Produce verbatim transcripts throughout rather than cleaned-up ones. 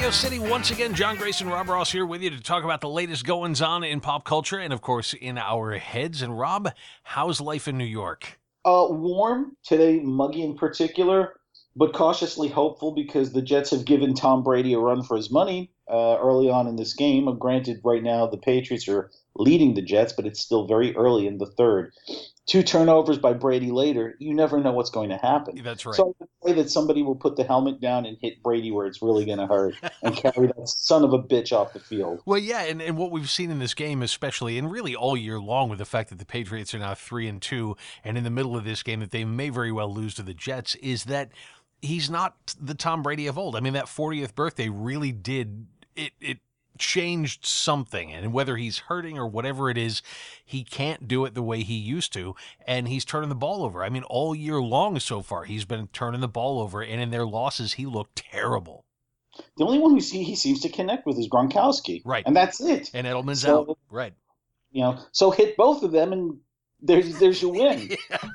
Radio City. Once again, John Grayson, Rob Ross here with you to talk about the latest goings-on in pop culture and, of course, in our heads. And, Rob, how's life in New York? Uh, warm today, muggy in particular, but cautiously hopeful because the Jets have given Tom Brady a run for his money uh, early on in this game. Uh, Granted, right now the Patriots are leading the Jets, but it's still very early in the third. Two turnovers by Brady later, you never know what's going to happen. That's right. So I would say that somebody will put the helmet down and hit Brady where it's really going to hurt and carry that son of a bitch off the field. Well, yeah, and, and what we've seen in this game, especially, and really all year long, with the fact that the Patriots are now three and two, and in the middle of this game that they may very well lose to the Jets, is that he's not the Tom Brady of old. I mean, that fortieth birthday really did it. It changed something, and whether he's hurting or whatever it is, he can't do it the way he used to, and he's turning the ball over. I mean, all year long so far, he's been turning the ball over, and in their losses, he looked terrible. The only one who see, he seems to connect with is Gronkowski, right? And that's it. And Edelman's so, out, right? You know, so hit both of them, and there's there's your win.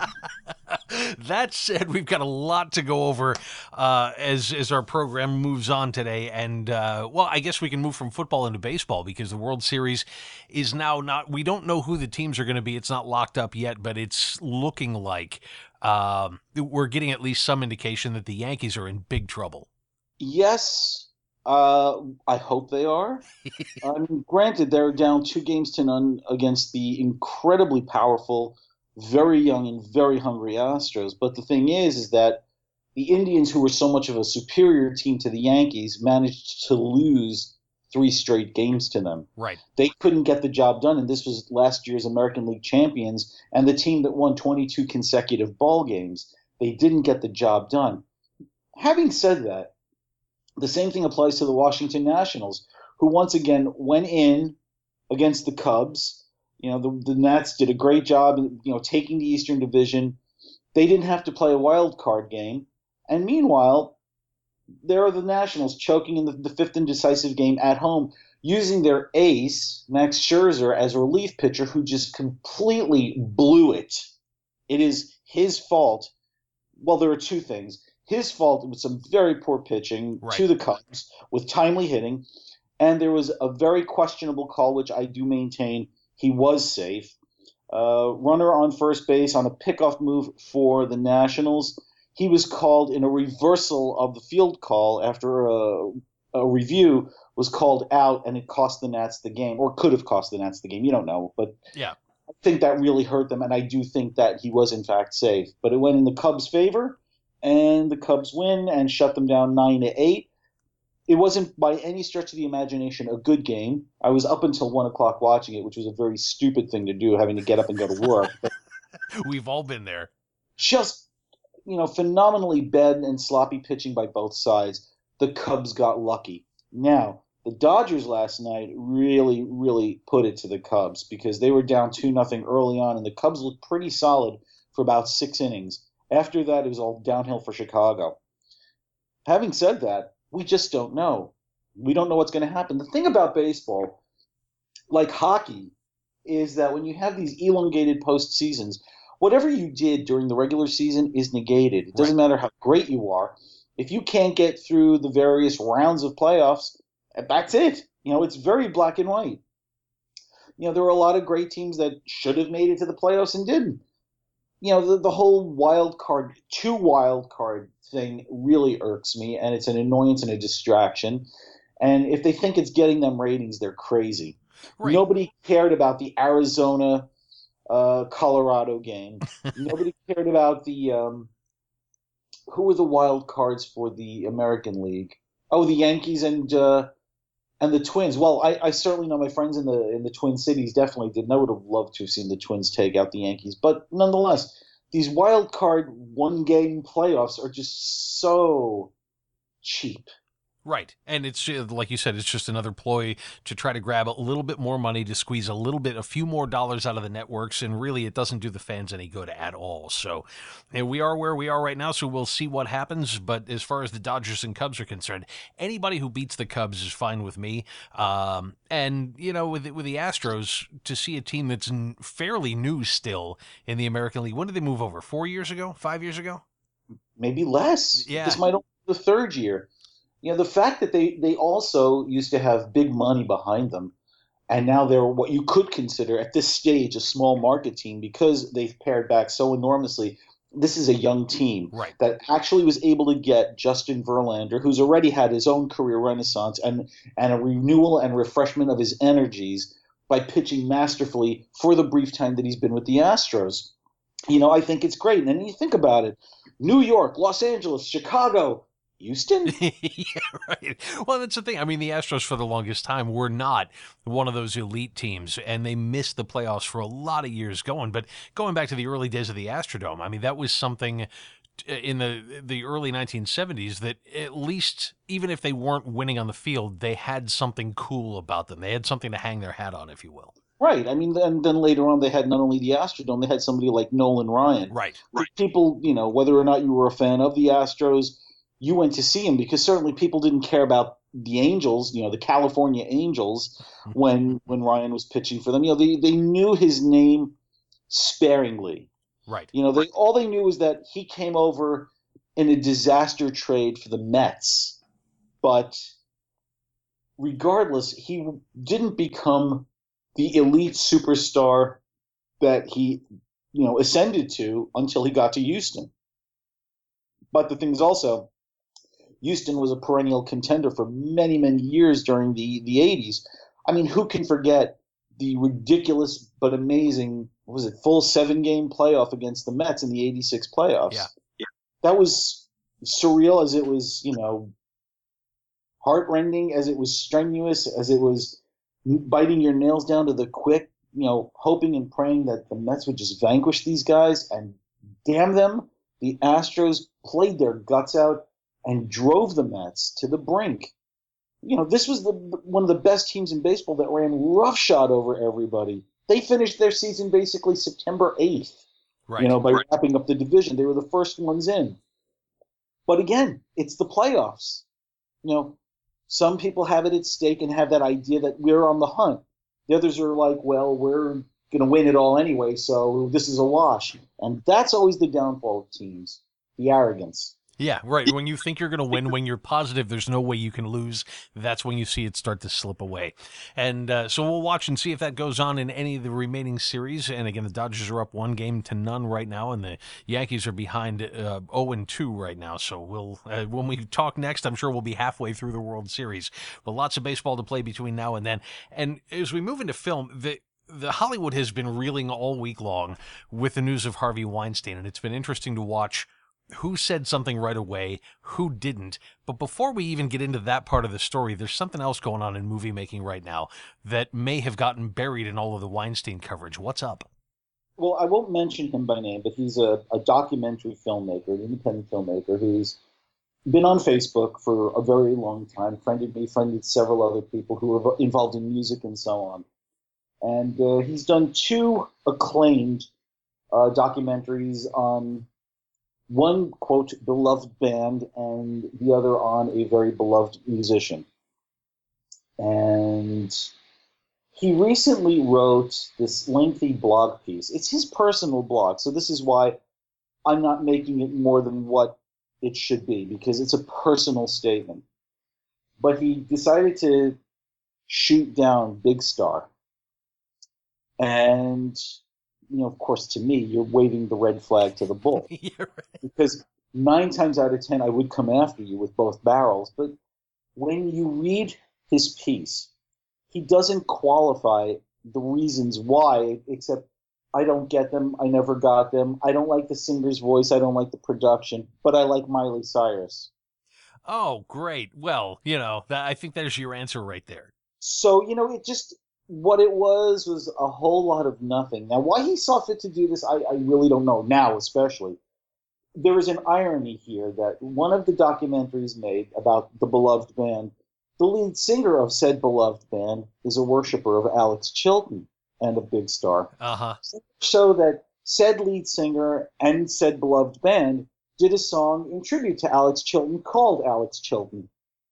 That said, we've got a lot to go over uh, as as our program moves on today, and uh, well, I guess we can move from football into baseball because the World Series is now not. We don't know who the teams are going to be. It's not locked up yet, but it's looking like um, we're getting at least some indication that the Yankees are in big trouble. Yes, uh, I hope they are. um, granted, they're down two games to none against the incredibly powerful, very young and very hungry Astros. But the thing is, is that the Indians, who were so much of a superior team to the Yankees, managed to lose three straight games to them. Right. They couldn't get the job done, and this was last year's American League champions and the team that won twenty-two consecutive ball games. They didn't get the job done. Having said that, the same thing applies to the Washington Nationals, who once again went in against the Cubs. You know, the, the Nats did a great job, you know, taking the Eastern Division. They didn't have to play a wild card game. And meanwhile, there are the Nationals choking in the, the fifth and decisive game at home, using their ace, Max Scherzer, as a relief pitcher who just completely blew it. It is his fault. Well, there are two things. His fault with some very poor pitching right. to the Cubs with timely hitting. And there was a very questionable call, which I do maintain he was safe. Uh, runner on first base on a pickoff move for the Nationals. He was called in a reversal of the field call after a, a review was called out, and it cost the Nats the game, or could have cost the Nats the game. You don't know, but yeah. I think that really hurt them, and I do think that he was in fact safe. But it went in the Cubs' favor, and the Cubs win and shut them down nine to eight. It wasn't by any stretch of the imagination a good game. I was up until one o'clock watching it, which was a very stupid thing to do, having to get up and go to work. But we've all been there. Just, you know, phenomenally bad and sloppy pitching by both sides. The Cubs got lucky. Now, the Dodgers last night really, really put it to the Cubs because they were down two nothing early on, and the Cubs looked pretty solid for about six innings. After that, it was all downhill for Chicago. Having said that, we just don't know. We don't know what's going to happen. The thing about baseball, like hockey, is that when you have these elongated postseasons, whatever you did during the regular season is negated. It doesn't right. matter how great you are. If you can't get through the various rounds of playoffs, that's it. You know, it's very black and white. You know, there were a lot of great teams that should have made it to the playoffs and didn't. You know, the, the whole wild card, two wild card thing really irks me, and it's an annoyance and a distraction. And if they think it's getting them ratings, they're crazy. Right. Nobody cared about the Arizona uh, Colorado game. Nobody cared about the um, who were the wild cards for the American League? Oh, the Yankees and uh, and the Twins. Well, I, I certainly know my friends in the in the Twin Cities definitely didn't. I would have loved to have seen the Twins take out the Yankees, but nonetheless, these wild card one game playoffs are just so cheap. Right. And it's, like you said, it's just another ploy to try to grab a little bit more money, to squeeze a little bit, a few more dollars out of the networks, and really it doesn't do the fans any good at all. So and we are where we are right now, so we'll see what happens. But as far as the Dodgers and Cubs are concerned, anybody who beats the Cubs is fine with me. Um, and, you know, with, with the Astros, to see a team that's fairly new still in the American League, when did they move over? Four years ago? Five years ago? Maybe less. Yeah. This might only be the third year. You know, the fact that they they also used to have big money behind them, and now they're what you could consider at this stage a small market team because they've pared back so enormously. This is a young team Right. that actually was able to get Justin Verlander, who's already had his own career renaissance and and a renewal and refreshment of his energies by pitching masterfully for the brief time that he's been with the Astros. You know, I think it's great. And then you think about it: New York, Los Angeles, Chicago, Houston. Yeah, right. Well, that's the thing. I mean, the Astros for the longest time were not one of those elite teams, and they missed the playoffs for a lot of years going. But going back to the early days of the Astrodome, I mean, that was something in the the early nineteen seventies that at least, even if they weren't winning on the field, they had something cool about them. They had something to hang their hat on, if you will. Right. I mean, and then later on, they had not only the Astrodome, they had somebody like Nolan Ryan. Right. Right. People, you know, whether or not you were a fan of the Astros, you went to see him because certainly people didn't care about the Angels, you know, the California Angels, when when Ryan was pitching for them. You know, they, they knew his name sparingly. Right. You know, they all they knew was that he came over in a disaster trade for the Mets, but regardless, he didn't become the elite superstar that he, you know, ascended to until he got to Houston. But the thing is also, Houston was a perennial contender for many, many years during the, the eighties. I mean, who can forget the ridiculous but amazing, what was it, full seven-game playoff against the Mets in the eighty-six playoffs? Yeah. Yeah. That was surreal as it was, you know, heartrending, as it was strenuous, as it was biting your nails down to the quick, you know, hoping and praying that the Mets would just vanquish these guys. And damn them, the Astros played their guts out and drove the Mets to the brink. You know, this was the one of the best teams in baseball that ran roughshod over everybody. They finished their season basically September eighth, Right. you know, by right. wrapping up the division. They were the first ones in. But again, it's the playoffs. You know, some people have it at stake and have that idea that we're on the hunt. The others are like, well, we're going to win it all anyway, so this is a wash. And that's always the downfall of teams, the arrogance. Yeah, right. When you think you're going to win, when you're positive there's no way you can lose, that's when you see it start to slip away. And uh, so we'll watch and see if that goes on in any of the remaining series. And again, the Dodgers are up one game to none right now, and the Yankees are behind uh, oh and two right now. So we'll uh, when we talk next, I'm sure we'll be halfway through the World Series. But lots of baseball to play between now and then. And as we move into film, the The Hollywood has been reeling all week long with the news of Harvey Weinstein, and it's been interesting to watch who said something right away, who didn't. But before we even get into that part of the story, there's something else going on in movie making right now that may have gotten buried in all of the Weinstein coverage. What's up? Well, I won't mention him by name, but he's a, a documentary filmmaker, an independent filmmaker who's been on Facebook for a very long time, friended me, friended several other people who are involved in music and so on. And uh, he's done two acclaimed uh, documentaries on one, quote, beloved band and the other on a very beloved musician. And he recently wrote this lengthy blog piece. It's his personal blog, so this is why I'm not making it more than what it should be, because it's a personal statement. But he decided to shoot down Big Star. And, you know, of course, to me, you're waving the red flag to the bull. Yeah, right. Because nine times out of ten, I would come after you with both barrels. But when you read his piece, he doesn't qualify the reasons why, except I don't get them, I never got them, I don't like the singer's voice, I don't like the production, but I like Miley Cyrus. Oh, great. Well, you know, that, I think there's your answer right there. So, you know, it just, what it was was a whole lot of nothing. Now, why he saw fit to do this, I, I really don't know, now especially. There is an irony here that one of the documentaries made about the beloved band, the lead singer of said beloved band is a worshiper of Alex Chilton and of Big Star. Uh-huh. So that said lead singer and said beloved band did a song in tribute to Alex Chilton called Alex Chilton.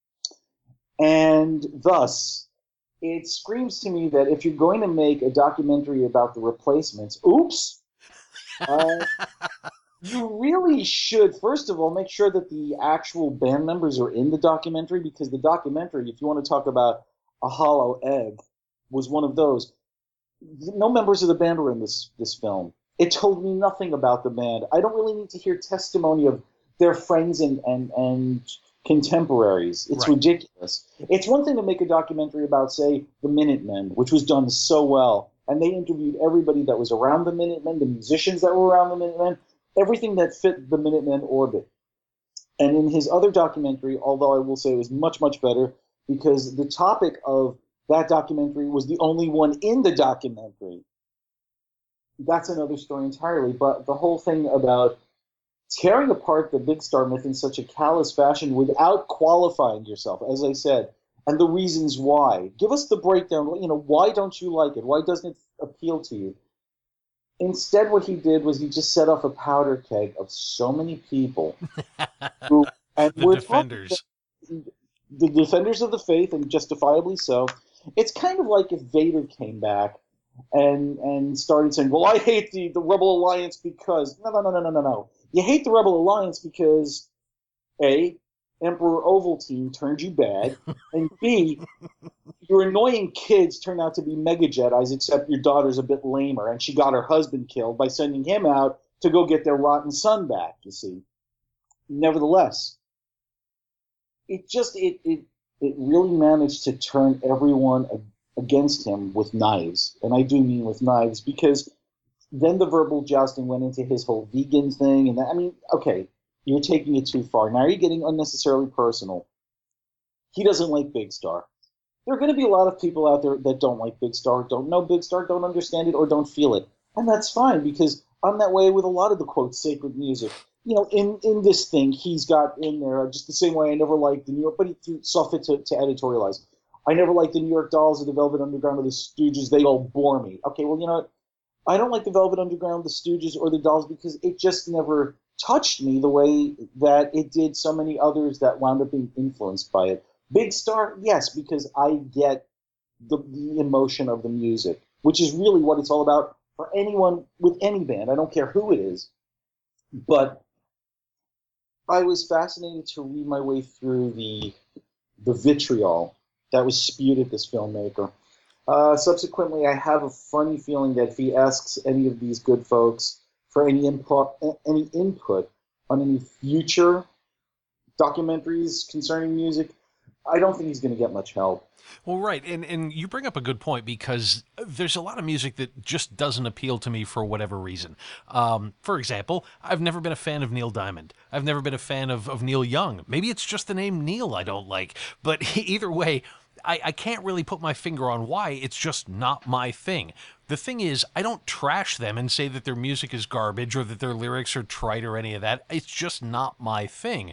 And thus, it screams to me that if you're going to make a documentary about the Replacements, oops, uh, You really should, first of all, make sure that the actual band members are in the documentary, because the documentary, if you want to talk about a hollow egg, was one of those. No members of the band were in this this film. It told me nothing about the band. I don't really need to hear testimony of their friends and and and contemporaries. It's Right. ridiculous. It's one thing to make a documentary about, say, the Minutemen, which was done so well, and they interviewed everybody that was around the Minutemen, the musicians that were around the Minutemen, everything that fit the Minutemen orbit. And in his other documentary, although I will say it was much, much better, because the topic of that documentary was the only one in the documentary. That's another story entirely. But the whole thing about tearing apart the Big Star myth in such a callous fashion without qualifying yourself, as I said, and the reasons why. Give us the breakdown. You know, why don't you like it? Why doesn't it appeal to you? Instead, what he did was he just set off a powder keg of so many people who, and The we're defenders. talking the defenders of the faith, and justifiably so. It's kind of like if Vader came back and and started saying, "Well, I hate the the Rebel Alliance because no, no, no, no, no, no, no. You hate the Rebel Alliance because A, Emperor Ovaltine turned you bad, and B, your annoying kids turned out to be mega Jedis, except your daughter's a bit lamer, and she got her husband killed by sending him out to go get their rotten son back, you see. Nevertheless, it just, it, it, it really managed to turn everyone against him with knives, and I do mean with knives, because then the verbal jousting went into his whole vegan thing, and that, I mean, okay, you're taking it too far. Now you're getting unnecessarily personal. He doesn't like Big Star. There are going to be a lot of people out there that don't like Big Star, don't know Big Star, don't understand it, or don't feel it. And that's fine, because I'm that way with a lot of the, quote, sacred music. You know, in, in this thing, he's got in there, just the same way I never liked the New York, but he saw fit to, to editorialize. I never liked the New York Dolls or the Velvet Underground or the Stooges. They all bore me. Okay, well, you know what? I don't like the Velvet Underground, the Stooges, or the Dolls because it just never touched me the way that it did so many others that wound up being influenced by it. Big Star, yes, because I get the, the emotion of the music, which is really what it's all about for anyone with any band. I don't care who it is. But I was fascinated to read my way through the the vitriol that was spewed at this filmmaker. Uh, subsequently, I have a funny feeling that if he asks any of these good folks for any input, any input on any future documentaries concerning music, I don't think he's going to get much help. Well, right, and and you bring up a good point because there's a lot of music that just doesn't appeal to me for whatever reason. Um, for example, I've never been a fan of Neil Diamond. I've never been a fan of, of Neil Young. Maybe it's just the name Neil I don't like, but either way, I, I can't really put my finger on why. It's just not my thing. The thing is, I don't trash them and say that their music is garbage or that their lyrics are trite or any of that. It's just not my thing.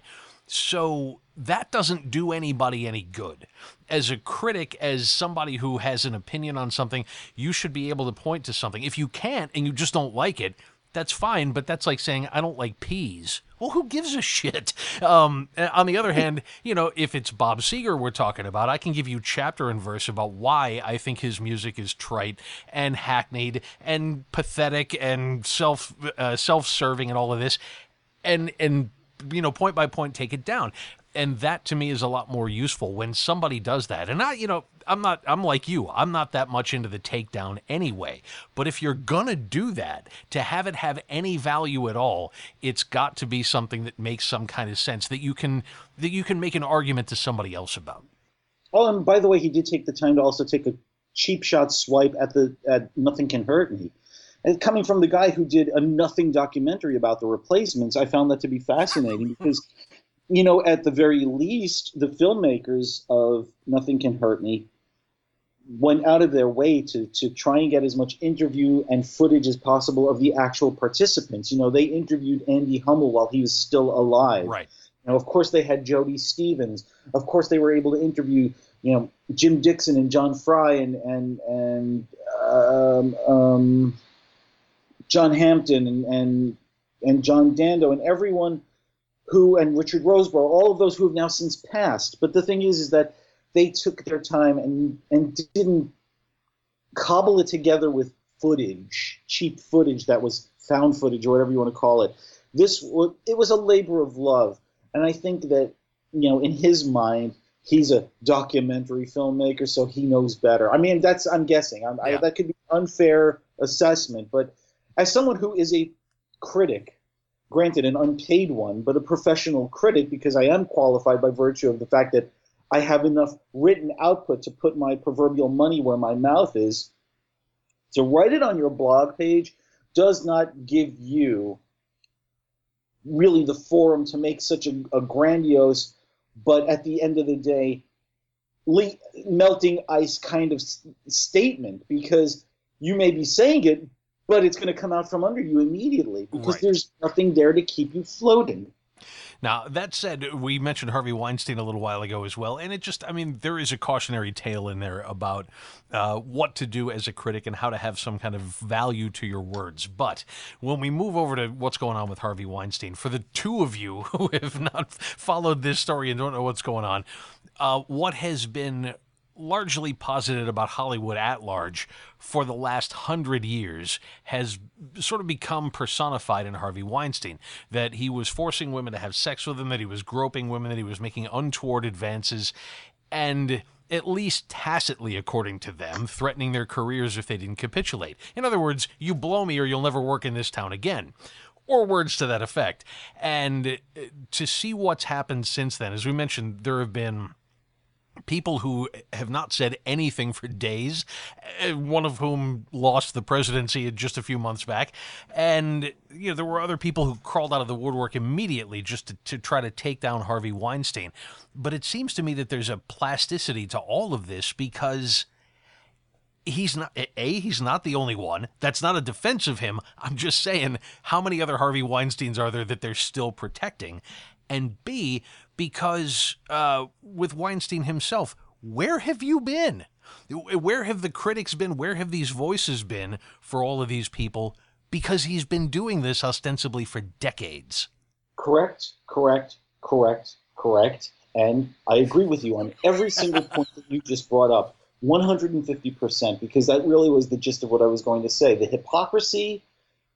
So that doesn't do anybody any good. As a critic, as somebody who has an opinion on something, you should be able to point to something. If you can't and you just don't like it, that's fine, but that's like saying, I don't like peas. Well, who gives a shit? Um, on the other hand, you know, if it's Bob Seger we're talking about, I can give you chapter and verse about why I think his music is trite and hackneyed and pathetic and self uh, self-serving and all of this. And, and you know, point by point, take it down. And that to me is a lot more useful when somebody does that. And I, you know, I'm not, I'm like you, I'm not that much into the takedown anyway. But if you're going to do that, to have it have any value at all, it's got to be something that makes some kind of sense that you can, that you can make an argument to somebody else about. Oh, and by the way, he did take the time to also take a cheap shot swipe at the, at Nothing Can Hurt Me. And coming from the guy who did a Nothing documentary about the Replacements, I found that to be fascinating because, you know, at the very least, the filmmakers of Nothing Can Hurt Me went out of their way to, to try and get as much interview and footage as possible of the actual participants. You know, they interviewed Andy Hummel while he was still alive. Right. You know, of course, they had Jody Stevens. Of course, they were able to interview, you know, Jim Dixon and John Fry and, and, and um, um, John Hampton and, and and John Dando and everyone who, and Richard Roseborough, all of those who have now since passed. But the thing is, is that they took their time and and didn't cobble it together with footage, cheap footage that was found footage or whatever you want to call it. This was, it was a labor of love. And I think that, you know, in his mind, he's a documentary filmmaker, so he knows better. I mean, that's, I'm guessing. I'm, Yeah. I, that could be an unfair assessment. But as someone who is a critic, granted an unpaid one, but a professional critic, because I am qualified by virtue of the fact that I have enough written output to put my proverbial money where my mouth is, to write it on your blog page does not give you really the forum to make such a, a grandiose, but at the end of the day, le- melting ice kind of s- statement, because you may be saying it, but it's going to come out from under you immediately because Right. there's nothing there to keep you floating. Now, that said, we mentioned Harvey Weinstein a little while ago as well, and it just, I mean, there is a cautionary tale in there about uh, what to do as a critic and how to have some kind of value to your words. But when we move over to what's going on with Harvey Weinstein, for the two of you who have not followed this story and don't know what's going on, uh, what has been largely posited about Hollywood at large for the last hundred years has sort of become personified in Harvey Weinstein. That he was forcing women to have sex with him, that he was groping women, that he was making untoward advances, and at least tacitly, according to them, threatening their careers if they didn't capitulate. In other words, you blow me or you'll never work in this town again. Or words to that effect. And to see what's happened since then, as we mentioned, there have been people who have not said anything for days, one of whom lost the presidency just a few months back. And, you know, there were other people who crawled out of the woodwork immediately just to, to try to take down Harvey Weinstein. But it seems to me that there's a plasticity to all of this because he's not, A, he's not the only one. That's not a defense of him. I'm just saying, how many other Harvey Weinsteins are there that they're still protecting? And B, because uh, with Weinstein himself, where have you been? Where have the critics been? Where have these voices been for all of these people? Because he's been doing this ostensibly for decades. Correct, correct, correct, correct. And I agree with you on every single point that you just brought up, one hundred fifty percent, because that really was the gist of what I was going to say. The hypocrisy,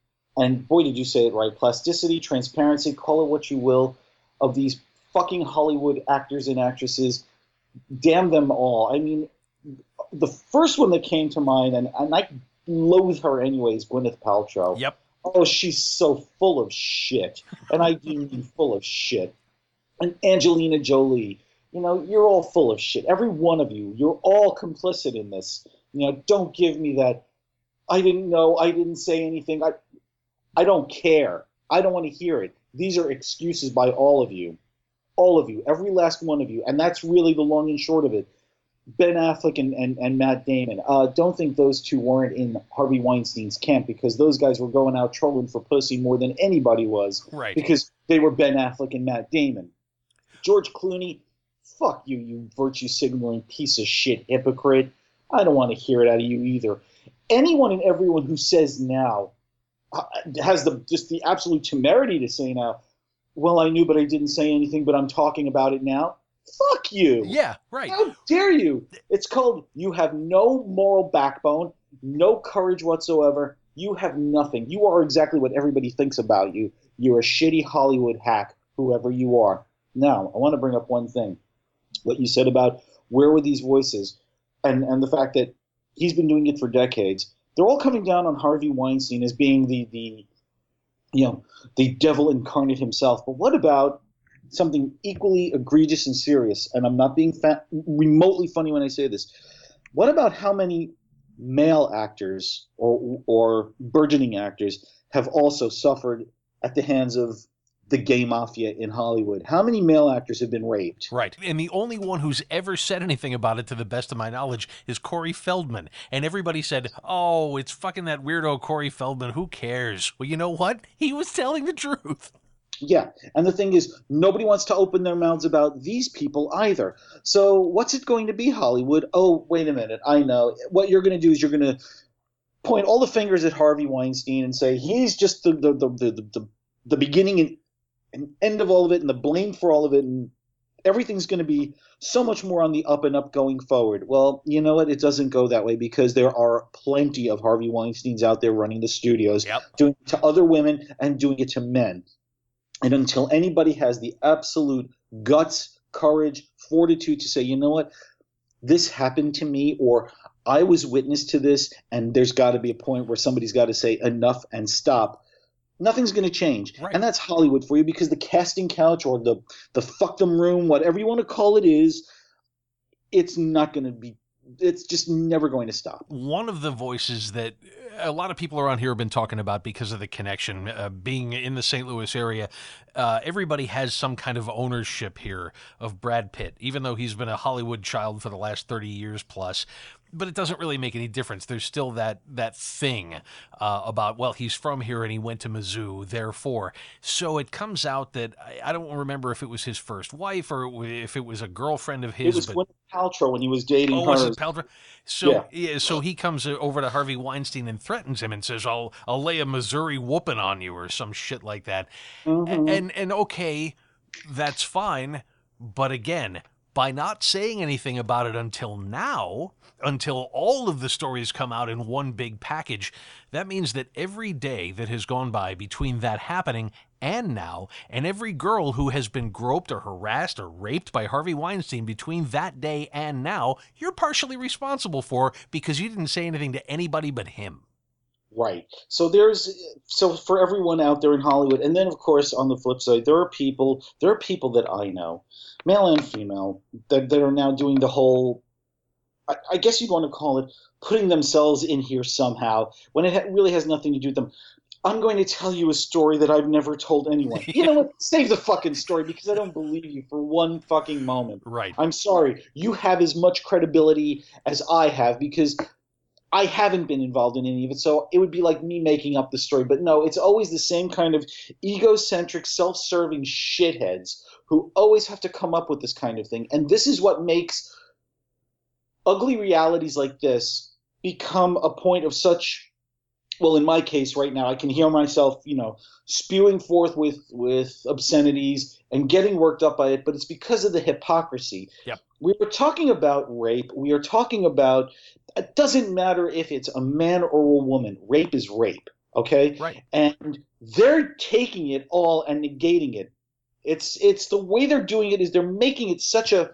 and boy, did you say it right, plasticity, transparency, call it what you will, of these fucking Hollywood actors and actresses, damn them all. I mean, the first one that came to mind, and, and I loathe her anyways, Gwyneth Paltrow. Yep. Oh, she's so full of shit. And I do mean full of shit. And Angelina Jolie, you know, you're all full of shit. Every one of you, you're all complicit in this. You know, don't give me that, I didn't know, I didn't say anything. I, I don't care. I don't want to hear it. These are excuses by all of you. All of you. Every last one of you. And that's really the long and short of it. Ben Affleck and, and, and Matt Damon. Uh, don't think those two weren't in Harvey Weinstein's camp, because those guys were going out trolling for pussy more than anybody was. Right. Because they were Ben Affleck and Matt Damon. George Clooney, fuck you, you virtue signaling piece of shit hypocrite. I don't want to hear it out of you either. Anyone and everyone who says now, uh, has the just the absolute temerity to say now, well, I knew but I didn't say anything, but I'm talking about it now. Fuck you. Yeah, right. How dare you? It's called you have no moral backbone, no courage whatsoever. You have nothing. You are exactly what everybody thinks about you. You're a shitty Hollywood hack, whoever you are. Now, I want to bring up one thing. What you said about where were these voices, and, and the fact that he's been doing it for decades. They're all coming down on Harvey Weinstein as being the, the you know, the devil incarnate himself. But what about something equally egregious and serious? And I'm not being fa- remotely funny when I say this. What about how many male actors or or burgeoning actors have also suffered at the hands of the gay mafia in Hollywood? How many male actors have been raped? Right. And the only one who's ever said anything about it, to the best of my knowledge, is Corey Feldman. And everybody said, oh, it's fucking that weirdo Corey Feldman. Who cares? Well, you know what? He was telling the truth. Yeah. And the thing is, nobody wants to open their mouths about these people either. So what's it going to be, Hollywood? Oh, wait a minute. I know. What you're going to do is you're going to point all the fingers at Harvey Weinstein and say he's just the the the the, the, the beginning and, and end of all of it, and the blame for all of it, and everything's going to be so much more on the up and up going forward. Well, you know what? It doesn't go that way, because there are plenty of Harvey Weinsteins out there running the studios, Yep. doing it to other women and doing it to men. And until anybody has the absolute guts, courage, fortitude to say, you know what, this happened to me, or I was witness to this, and there's got to be a point where somebody's got to say enough and stop, nothing's going to change. Right. And that's Hollywood for you, because the casting couch or the, the fuckdom room, whatever you want to call it is, it's not going to be, it's just never going to stop. One of the voices that a lot of people around here have been talking about because of the connection, uh, being in the Saint Louis area, uh, everybody has some kind of ownership here of Brad Pitt, even though he's been a Hollywood child for the last thirty years plus. But it doesn't really make any difference. There's still that that thing uh, about, well, he's from here and he went to Mizzou, therefore. So it comes out that I, I don't remember if it was his first wife or if it was a girlfriend of his. It was but, Gwyneth Paltrow when he was dating oh, her. was it Paltrow? So Yeah. yeah, so he comes over to Harvey Weinstein and threatens him and says, "I'll I'll lay a Missouri whooping on you," or some shit like that. Mhm. And and okay, that's fine, but again, by not saying anything about it until now, until all of the stories come out in one big package, that means that every day that has gone by between that happening and now, and every girl who has been groped or harassed or raped by Harvey Weinstein between that day and now, you're partially responsible for, because you didn't say anything to anybody but him. Right. So there's so for everyone out there in Hollywood, and then of course on the flip side, there are people there are people that I know, male and female, that, that are now doing the whole, I, I guess you'd want to call it, putting themselves in here somehow when it ha- really has nothing to do with them. I'm going to tell you a story that I've never told anyone. You know what? Save the fucking story, because I don't believe you for one fucking moment. Right. I'm sorry. You have as much credibility as I have, because I haven't been involved in any of it, so it would be like me making up the story. But no, it's always the same kind of egocentric, self-serving shitheads who always have to come up with this kind of thing. And this is what makes ugly realities like this become a point of such, well, in my case right now, I can hear myself, you know, spewing forth with, with obscenities and getting worked up by it, but it's because of the hypocrisy. Yep. We were talking about rape. We are talking about, it doesn't matter if it's a man or a woman. Rape is rape, okay? Right. And they're taking it all and negating it. It's it's the way they're doing it is they're making it such a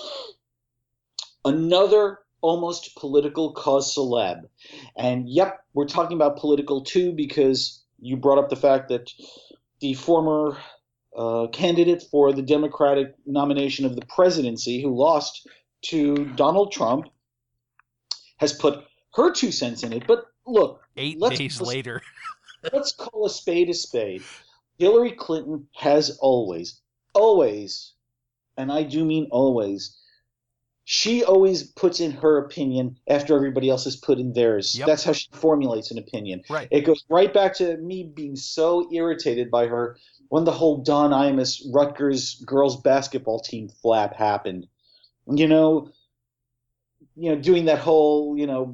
another almost political cause celeb. And yep, we're talking about political too, because you brought up the fact that the former uh, candidate for the Democratic nomination of the presidency, who lost to Donald Trump, has put her two cents in it. But look, Eight let's, days let's, later. let's call a spade a spade. Hillary Clinton has always, always, and I do mean always, she always puts in her opinion after everybody else has put in theirs. Yep. That's how she formulates an opinion. Right. It goes right back to me being so irritated by her when the whole Don Imus Rutgers girls basketball team flap happened. You know, you know, doing that whole, you know,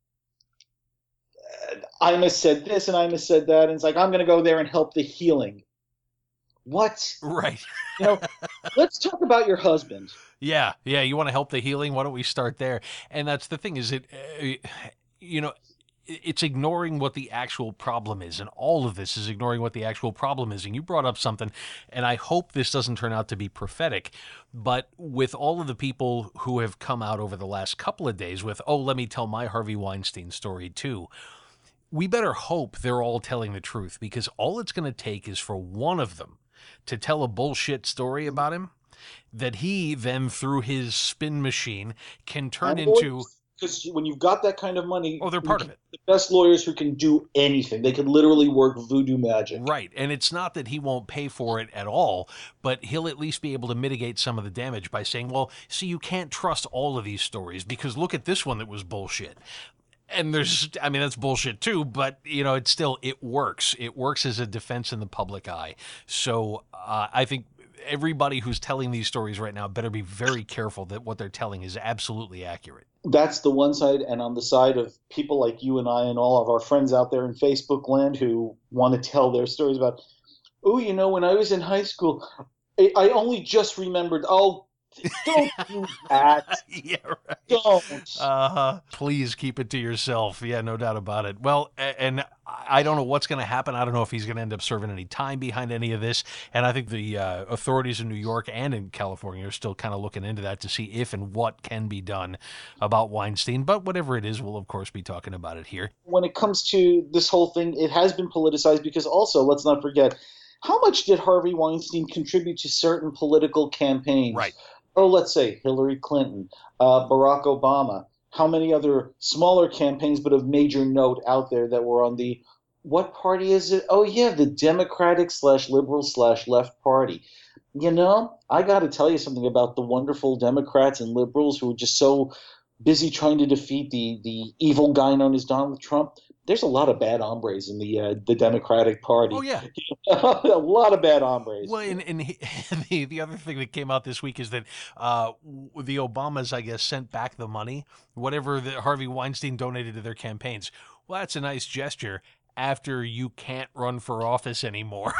Imus said this and Imus said that, and it's like, I'm going to go there and help the healing. What? Right. You know, let's talk about your husband. Yeah, yeah. You want to help the healing? Why don't we start there? And that's the thing, is it, uh, you know, it's ignoring what the actual problem is. And all of this is ignoring what the actual problem is. And you brought up something, and I hope this doesn't turn out to be prophetic, but with all of the people who have come out over the last couple of days with, oh, let me tell my Harvey Weinstein story too, we better hope they're all telling the truth, because all it's going to take is for one of them to tell a bullshit story about him that he then, through his spin machine, can turn And into... Because when you've got that kind of money, Oh, they're part of it. The best lawyers who can do anything. They can literally work voodoo magic. Right. And it's not that he won't pay for it at all, but he'll at least be able to mitigate some of the damage by saying, well, see, you can't trust all of these stories because look at this one that was bullshit. And there's, I mean, that's bullshit too, but, you know, it's still, it works. It works as a defense in the public eye. So uh, I think everybody who's telling these stories right now better be very careful that what they're telling is absolutely accurate. That's the one side. And on the side of people like you and I and all of our friends out there in Facebook land who want to tell their stories about, oh, you know, when I was in high school, I, I only just remembered, oh, Don't do that. Yeah, right. Don't. Uh-huh. Please keep it to yourself. Yeah, no doubt about it. Well, a- and I don't know what's going to happen. I don't know if he's going to end up serving any time behind any of this. And I think the uh, authorities in New York and in California are still kind of looking into that to see if and what can be done about Weinstein. But whatever it is, we'll, of course, be talking about it here. When it comes to this whole thing, it has been politicized because also, let's not forget, how much did Harvey Weinstein contribute to certain political campaigns? Right. Oh, let's say Hillary Clinton, uh, Barack Obama. How many other smaller campaigns, but of major note out there that were on the, what party is it? Oh, yeah, the Democratic slash liberal slash left party. You know, I got to tell you something about the wonderful Democrats and liberals who are just so busy trying to defeat the the evil guy known as Donald Trump. There's a lot of bad hombres in the uh, the Democratic Party. Oh, yeah. A lot of bad hombres. Well, and, and he, the the other thing that came out this week is that uh, the Obamas, I guess, sent back the money, whatever that Harvey Weinstein donated to their campaigns. Well, that's a nice gesture after you can't run for office anymore.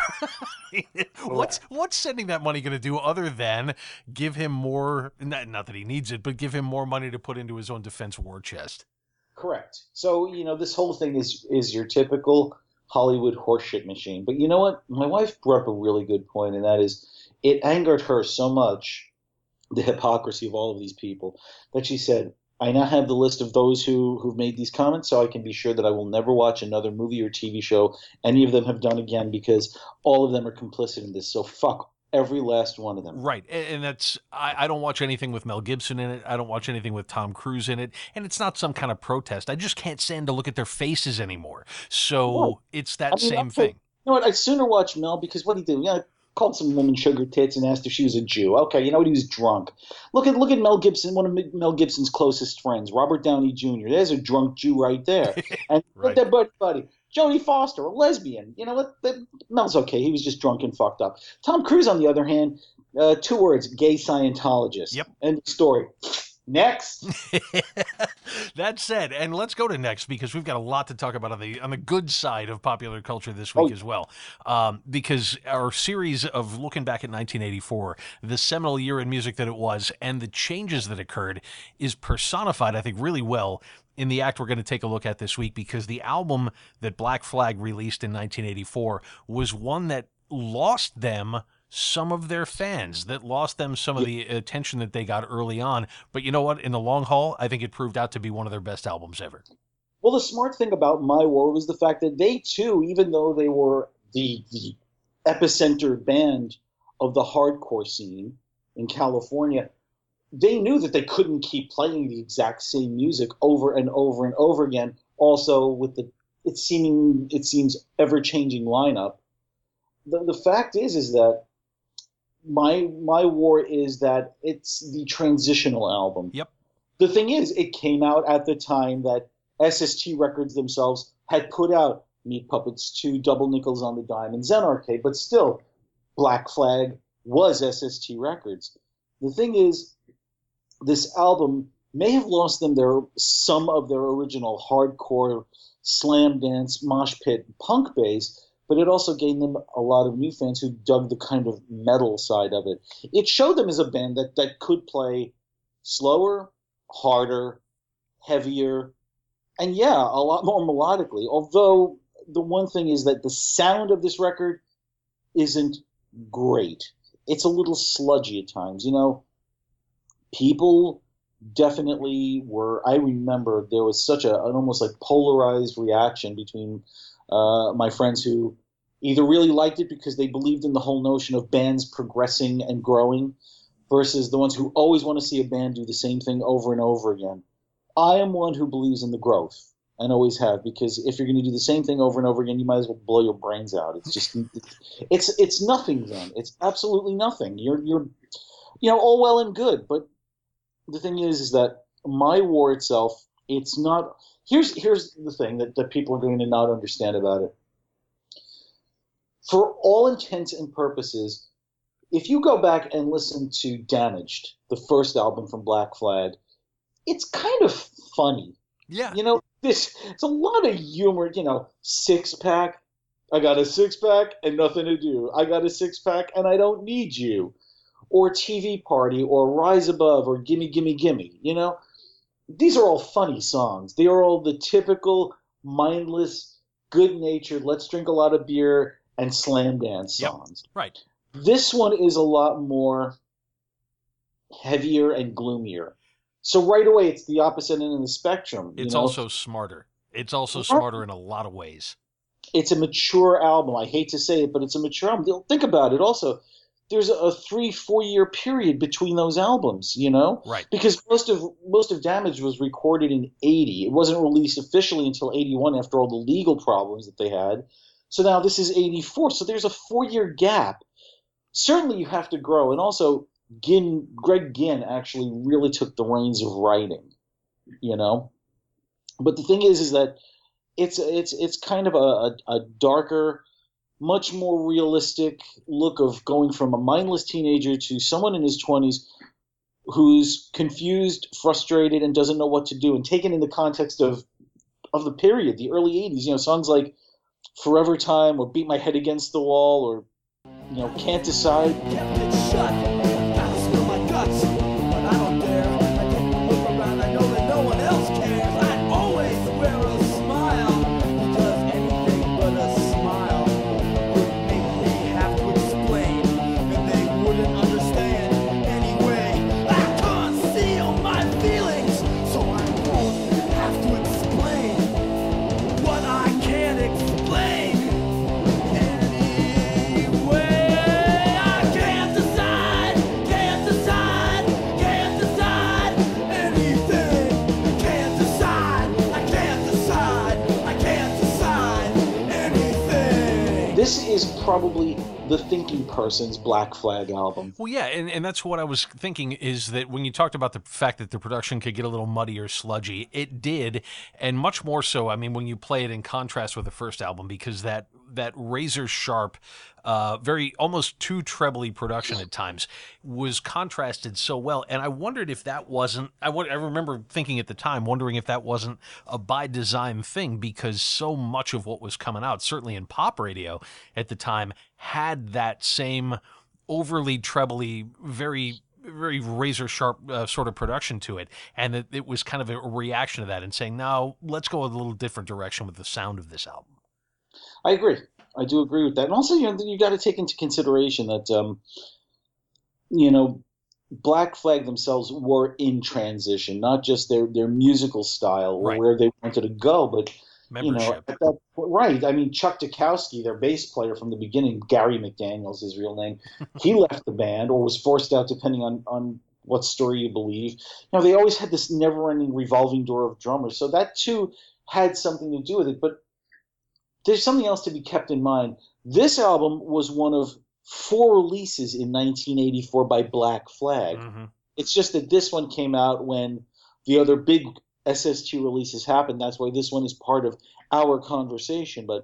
what's what's sending that money going to do other than give him more? Not, not that he needs it, but give him more money to put into his own defense war chest. Correct. So, you know, this whole thing is is your typical Hollywood horseshit machine. But you know what? My wife brought up a really good point, and that is it angered her so much, the hypocrisy of all of these people, that she said, I now have the list of those who, who've made these comments, so I can be sure that I will never watch another movie or T V show any of them have done again, because all of them are complicit in this. So fuck every last one of them. Right. And that's, I, I don't watch anything with Mel Gibson in it. I don't watch anything with Tom Cruise in it. And it's not some kind of protest. I just can't stand to look at their faces anymore. So No. it's that I mean, same that's thing. You know what? I'd sooner watch Mel because what he did, yeah, called some woman sugar tits and asked if she was a Jew. Okay, you know what? He was drunk. Look at look at Mel Gibson, one of Mel Gibson's closest friends, Robert Downey Junior There's a drunk Jew right there. And Right. look at their buddy, buddy, Jodie Foster, a lesbian. You know what? That- Mel's okay. He was just drunk and fucked up. Tom Cruise, on the other hand, uh, two words: gay Scientologist. Yep. End of story. Next. That said, and let's go to next because we've got a lot to talk about on the on the good side of popular culture this week Oh. as well. Um, because our series of looking back at nineteen eighty-four, the seminal year in music that it was, and the changes that occurred, is personified, I think, really well in the act we're going to take a look at this week. Because the album that Black Flag released in nineteen eighty-four was one that lost them some of their fans, that lost them some of the attention that they got early on. But you know what? In the long haul, I think it proved out to be one of their best albums ever. Well, the smart thing about My War was the fact that they too, even though they were the the epicenter band of the hardcore scene in California, they knew that they couldn't keep playing the exact same music over and over and over again. Also, with the it seeming it seems ever changing lineup, the the fact is is that my my war is that it's the transitional album. Yep. The thing is, it came out at the time that S S T Records themselves had put out Meat Puppets two, Double Nickels on the Dime, and Zen Arcade, but still, Black Flag was S S T Records. The thing is, this album may have lost them their some of their original hardcore slam dance mosh pit punk base, but it also gained them a lot of new fans who dug the kind of metal side of it. It showed them as a band that, that could play slower, harder, heavier, and yeah, a lot more melodically. Although the one thing is that the sound of this record isn't great. It's a little sludgy at times. You know, people definitely were, I remember there was such a, an almost like polarized reaction between uh, my friends who either really liked it because they believed in the whole notion of bands progressing and growing versus the ones who always want to see a band do the same thing over and over again. I am one who believes in the growth and always have, because if you're going to do the same thing over and over again, you might as well blow your brains out. It's just, it's it's nothing then. It's absolutely nothing. You're, you're, you know, all well and good, but the thing is, is that My War itself, it's not, here's, here's the thing that, that people are going to not understand about it. For all intents and purposes, if you go back and listen to Damaged, the first album from Black Flag, it's kind of funny. Yeah. You know, this it's a lot of humor, you know, six pack, I got a six pack and nothing to do. I got a six pack and I don't need you. or T V Party or Rise Above or Gimme Gimme Gimme. You know, these are all funny songs. They are all the typical mindless, good-natured, let's drink a lot of beer and slam dance songs. Yep. Right. This one is a lot more heavier and gloomier. So right away, it's the opposite end of the spectrum. It's you know? also smarter. It's also smarter in a lot of ways. It's a mature album. I hate to say it, but it's a mature album. Think about it. Also, there's a three, four year period between those albums. You know, right? Because most of most of Damage was recorded in eighty. It wasn't released officially until eighty-one, after all the legal problems that they had. So now this is eighty-four. So there's a four year gap. Certainly, you have to grow, and also. Ginn, Greg Ginn actually really took the reins of writing, you know. But the thing is, is that it's it's it's kind of a, a, a darker, much more realistic look of going from a mindless teenager to someone in his twenties who's confused, frustrated, and doesn't know what to do. And taken in the context of of the period, the early eighties, you know, songs like "Forever Time" or "Beat My Head Against the Wall" or you know, "Can't Decide." This is probably the thinking person's Black Flag album. Well, yeah, and, and that's what I was thinking, is that when you talked about the fact that the production could get a little muddy or sludgy, it did, and much more so, I mean, when you play it in contrast with the first album, because that that razor-sharp, uh, very, almost too trebly production at times was contrasted so well, and I wondered if that wasn't, I, I remember thinking at the time, wondering if that wasn't a by-design thing, because so much of what was coming out, certainly in pop radio at the time, had that same overly trebly, very very razor sharp uh, sort of production to it, and that it was kind of a reaction to that and saying, no, let's go a little different direction with the sound of this album. I agree. I do agree with that. And also, you know, you got to take into consideration that, um, you know, Black Flag themselves were in transition, not just their, their musical style or right. where they wanted to go, but, Membership. you know, at that, right. I mean, Chuck Dukowski, their bass player from the beginning, Gary McDaniel's his real name, he left the band or was forced out, depending on, on what story you believe. You know, they always had this never-ending revolving door of drummers, so that too had something to do with it. But there's something else to be kept in mind. This album was one of four releases in nineteen eighty-four by Black Flag. Mm-hmm. It's just that this one came out when the other big S S T releases happened. That's why this one is part of our conversation. But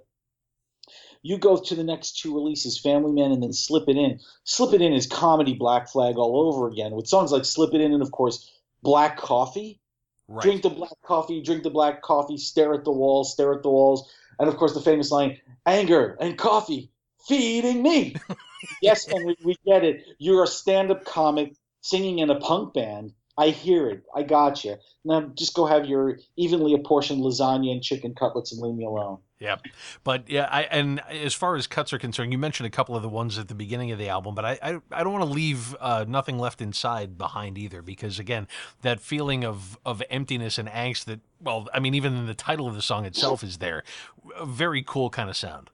you go to the next two releases, Family Man and then Slip It In. Slip It In is comedy Black Flag all over again, with songs like Slip It In and, of course, Black Coffee. Right. Drink the black coffee, drink the black coffee, stare at the walls, stare at the walls. And, of course, the famous line, anger and coffee feeding me. Yes, and we, we get it. You're a stand-up comic singing in a punk band. I hear it. I got you. Now just go have your evenly apportioned lasagna and chicken cutlets and leave me alone. Yeah, but yeah, I, and as far as cuts are concerned, you mentioned a couple of the ones at the beginning of the album, but I I, I don't want to leave uh, Nothing Left Inside behind either, because again, that feeling of of emptiness and angst that, well, I mean, even in the title of the song itself is there. A very cool kind of sound.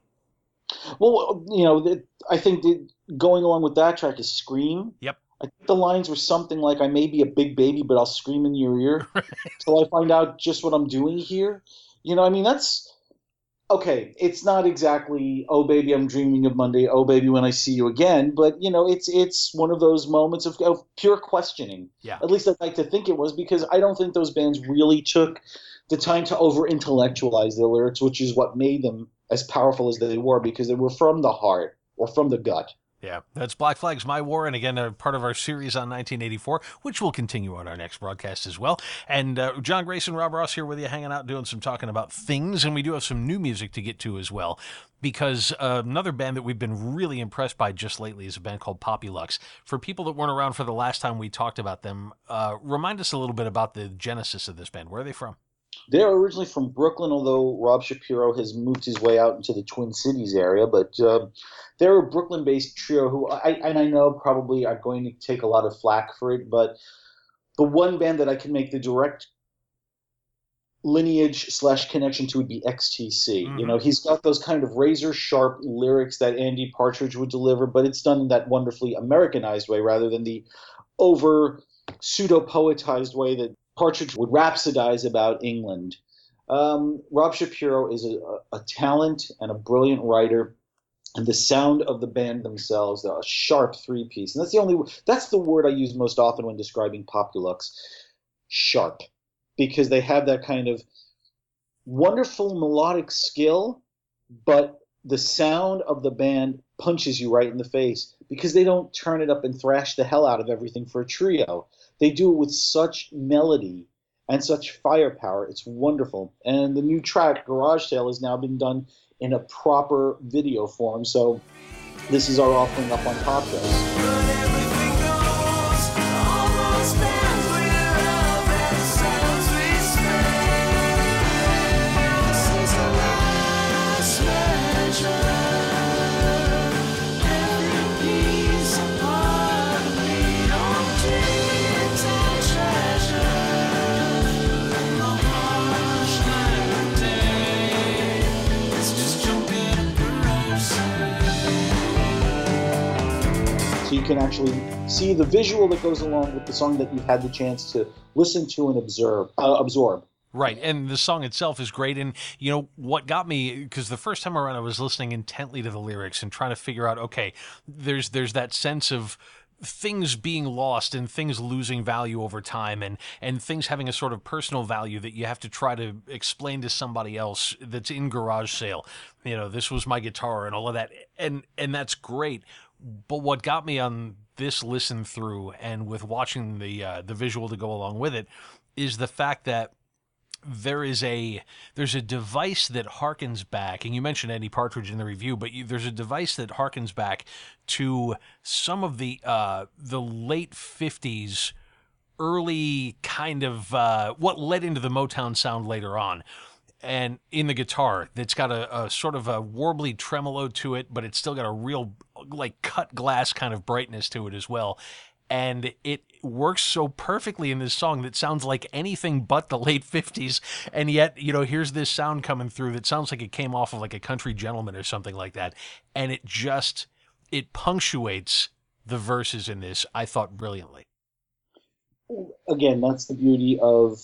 Well, you know, the, I think that going along with that track is Scream. Yep. I think the lines were something like, I may be a big baby, but I'll scream in your ear till I find out just what I'm doing here. You know, I mean, that's, okay, it's not exactly, oh, baby, I'm dreaming of Monday, oh, baby, when I see you again, but, you know, it's it's one of those moments of, of pure questioning. Yeah. At least I'd like to think it was, because I don't think those bands really took the time to over-intellectualize their lyrics, which is what made them as powerful as they were, because they were from the heart or from the gut. Yeah, that's Black Flag's My War, and again, a part of our series on nineteen eighty-four, which will continue on our next broadcast as well. And uh, John Grayson, Rob Ross here with you, hanging out, doing some talking about things, and we do have some new music to get to as well, because uh, another band that we've been really impressed by just lately is a band called Populux. For people that weren't around for the last time we talked about them, uh, remind us a little bit about the genesis of this band. Where are they from? They're originally from Brooklyn, although Rob Shapiro has moved his way out into the Twin Cities area. But uh, they're a Brooklyn-based trio who I and I know probably are going to take a lot of flack for it. But the one band that I can make the direct lineage slash connection to would be X T C. Mm-hmm. You know, he's got those kind of razor sharp lyrics that Andy Partridge would deliver, but it's done in that wonderfully Americanized way rather than the over pseudo poetized way that Partridge would rhapsodize about England. Um, Rob Shapiro is a, a talent and a brilliant writer, and the sound of the band themselves, they're a sharp three-piece. And that's the only that's the word I use most often when describing Populux, sharp, because they have that kind of wonderful melodic skill, but the sound of the band punches you right in the face because they don't turn it up and thrash the hell out of everything for a trio. They do it with such melody and such firepower. It's wonderful. And the new track, Garage Sale, has now been done in a proper video form. So this is our offering up on Populux. So you can actually see the visual that goes along with the song that you've had the chance to listen to and observe, uh, absorb. Right, and the song itself is great, and, you know, what got me, because the first time around I was listening intently to the lyrics and trying to figure out, okay, there's there's that sense of things being lost and things losing value over time, and and things having a sort of personal value that you have to try to explain to somebody else that's in Garage Sale. You know, this was my guitar and all of that, and and that's great. But what got me on this listen through and with watching the uh, the visual to go along with it is the fact that there is a there's a device that harkens back, and you mentioned Andy Partridge in the review, but you, there's a device that harkens back to some of the uh, the late fifties, early kind of uh, what led into the Motown sound later on. And in the guitar, that's got a, a sort of a warbly tremolo to it, but it's still got a real like cut glass kind of brightness to it as well. And it works so perfectly in this song that sounds like anything but the late fifties. And yet, you know, here's this sound coming through that sounds like it came off of like a Country Gentleman or something like that. And it just, it punctuates the verses in this, I thought, brilliantly. Again, that's the beauty of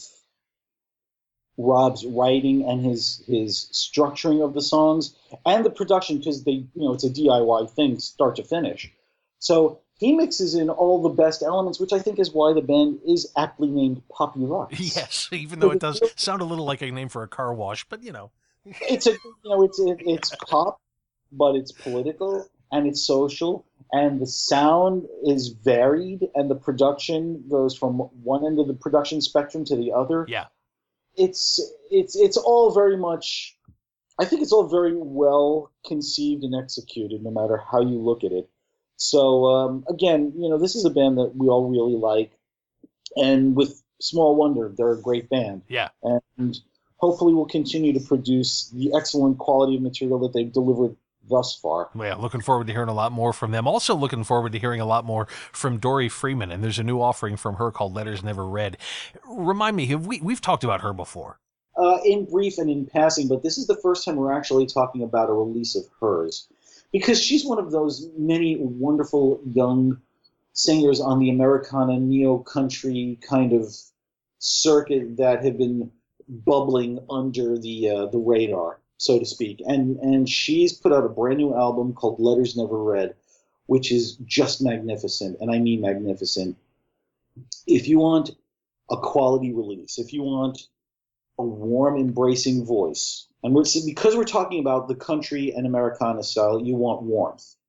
Rob's writing and his his structuring of the songs and the production, because they, you know, it's a D I Y thing, start to finish. So he mixes in all the best elements, which I think is why the band is aptly named Populux. Yes, even though it does sound a little like a name for a car wash, but you know, it's a you know it's it, it's pop, but it's political and it's social, and the sound is varied, and the production goes from one end of the production spectrum to the other. Yeah. It's it's it's all very much, I think it's all very well conceived and executed, no matter how you look at it. So um, again, you know, this is a band that we all really like, and with small wonder, they're a great band. Yeah. And hopefully we'll continue to produce the excellent quality of material that they've delivered thus far. Yeah, looking forward to hearing a lot more from them. Also looking forward to hearing a lot more from Dory Freeman, and there's a new offering from her called Letters Never Read. Remind me, have we, we've talked about her before. Uh, in brief and in passing, but this is the first time we're actually talking about a release of hers, because she's one of those many wonderful young singers on the Americana neo-country kind of circuit that have been bubbling under the uh, the radar, so to speak. And and she's put out a brand new album called Letters Never Read, which is just magnificent, and I mean magnificent. If you want a quality release, if you want a warm, embracing voice, and we're, because we're talking about the country and Americana style, you want warmth.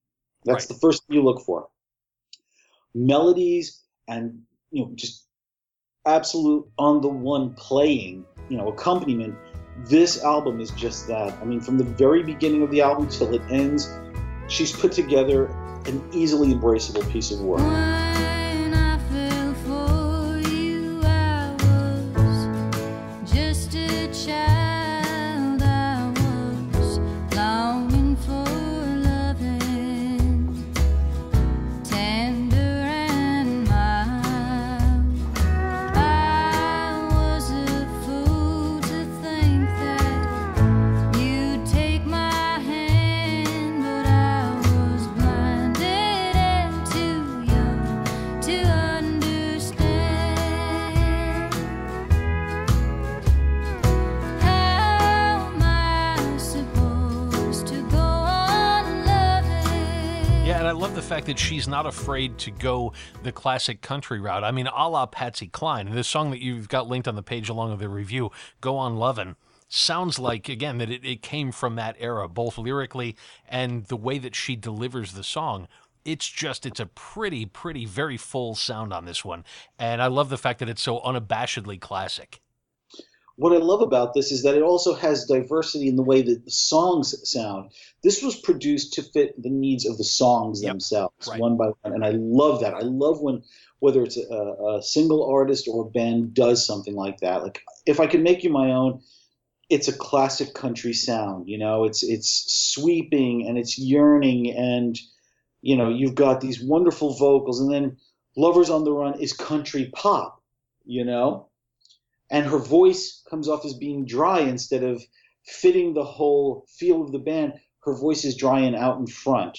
That's Right. the first thing you look for. Melodies and, you know, just absolute on the one playing, you know, accompaniment. This album is just that. I mean, from the very beginning of the album till it ends, she's put together an easily embraceable piece of work. When I fell for you, I was just a child. I was longing for loving, tender and mild. I was a fool to think that you'd take my hand, but I was blinded and too young to understand. How am I supposed to go on loving? Yeah, and I love the fact that she's not afraid to go the classic country route. I mean, a la Patsy Cline. And this song that you've got linked on the page along with the review, Go On Lovin', sounds like, again, that it, it came from that era, both lyrically and the way that she delivers the song. It's just, it's a pretty, pretty, very full sound on this one. And I love the fact that it's so unabashedly classic. What I love about this is that it also has diversity in the way that the songs sound. This was produced to fit the needs of the songs Yep, themselves, right. one by one, and I love that. I love when, whether it's a, a single artist or a band does something like that. Like, If I Could Make You My Own, it's a classic country sound. You know, it's it's sweeping and it's yearning, and you know, you've got these wonderful vocals, and then Lovers on the Run is country pop. You know. And her voice comes off as being dry instead of fitting the whole feel of the band. Her voice is dry and out in front.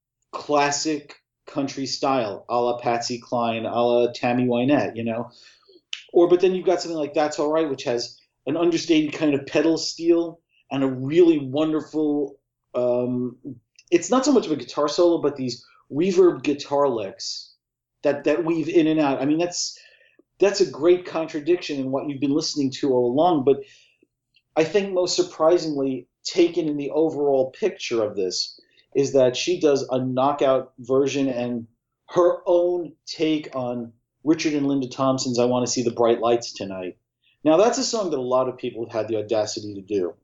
Classic country style, a la Patsy Cline, a la Tammy Wynette, you know? Or, but then you've got something like That's All Right, which has an understated kind of pedal steel and a really wonderful, um, it's not so much of a guitar solo, but these reverb guitar licks that, that weave in and out. I mean, that's, That's a great contradiction in what you've been listening to all along. But I think most surprisingly, taken in the overall picture of this, is that she does a knockout version and her own take on Richard and Linda Thompson's I Want to See the Bright Lights Tonight. Now, that's a song that a lot of people have had the audacity to do.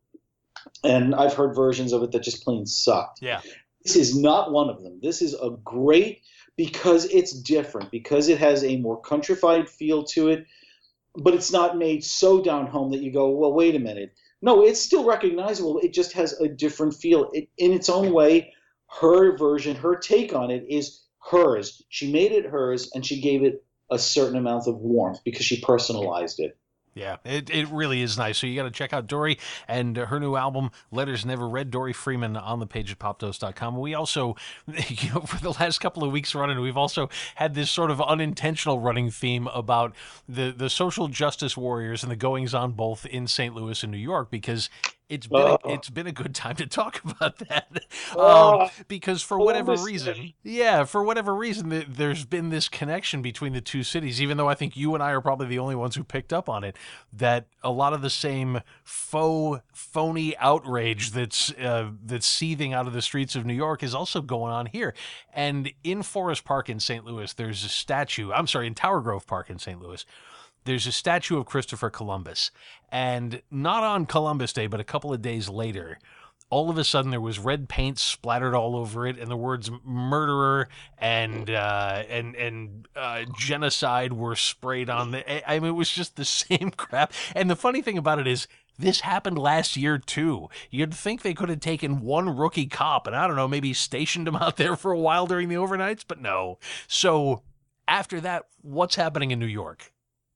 And I've heard versions of it that just plain sucked. Yeah. This is not one of them. This is a great, because it's different, because it has a more countrified feel to it, but it's not made so down home that you go, well, wait a minute. No, it's still recognizable. It just has a different feel. It, in its own way, her version, her take on it is hers. She made it hers, and she gave it a certain amount of warmth because she personalized it. Yeah, it, it really is nice. So you got to check out Dory and her new album, Letters Never Read, Dory Freeman, on the page at pop dose dot com. We also, you know, for the last couple of weeks running, we've also had this sort of unintentional running theme about the, the social justice warriors and the goings on both in Saint Louis and New York, because it's been a, Oh. it's been a good time to talk about that. Oh. Um, because for whatever Columbus reason, Day. yeah, for whatever reason, th- there's been this connection between the two cities, even though I think you and I are probably the only ones who picked up on it, that a lot of the same faux, phony outrage that's uh, that's seething out of the streets of New York is also going on here. And in Forest Park in Saint Louis, there's a statue, I'm sorry, in Tower Grove Park in Saint Louis, there's a statue of Christopher Columbus. And not on Columbus Day, but a couple of days later, all of a sudden there was red paint splattered all over it, and the words murderer and uh, and and uh, genocide were sprayed on the. I mean, it was just the same crap. And the funny thing about it is, this happened last year too. You'd think they could have taken one rookie cop and, I don't know, maybe stationed him out there for a while during the overnights, but no. So after that, what's happening in New York?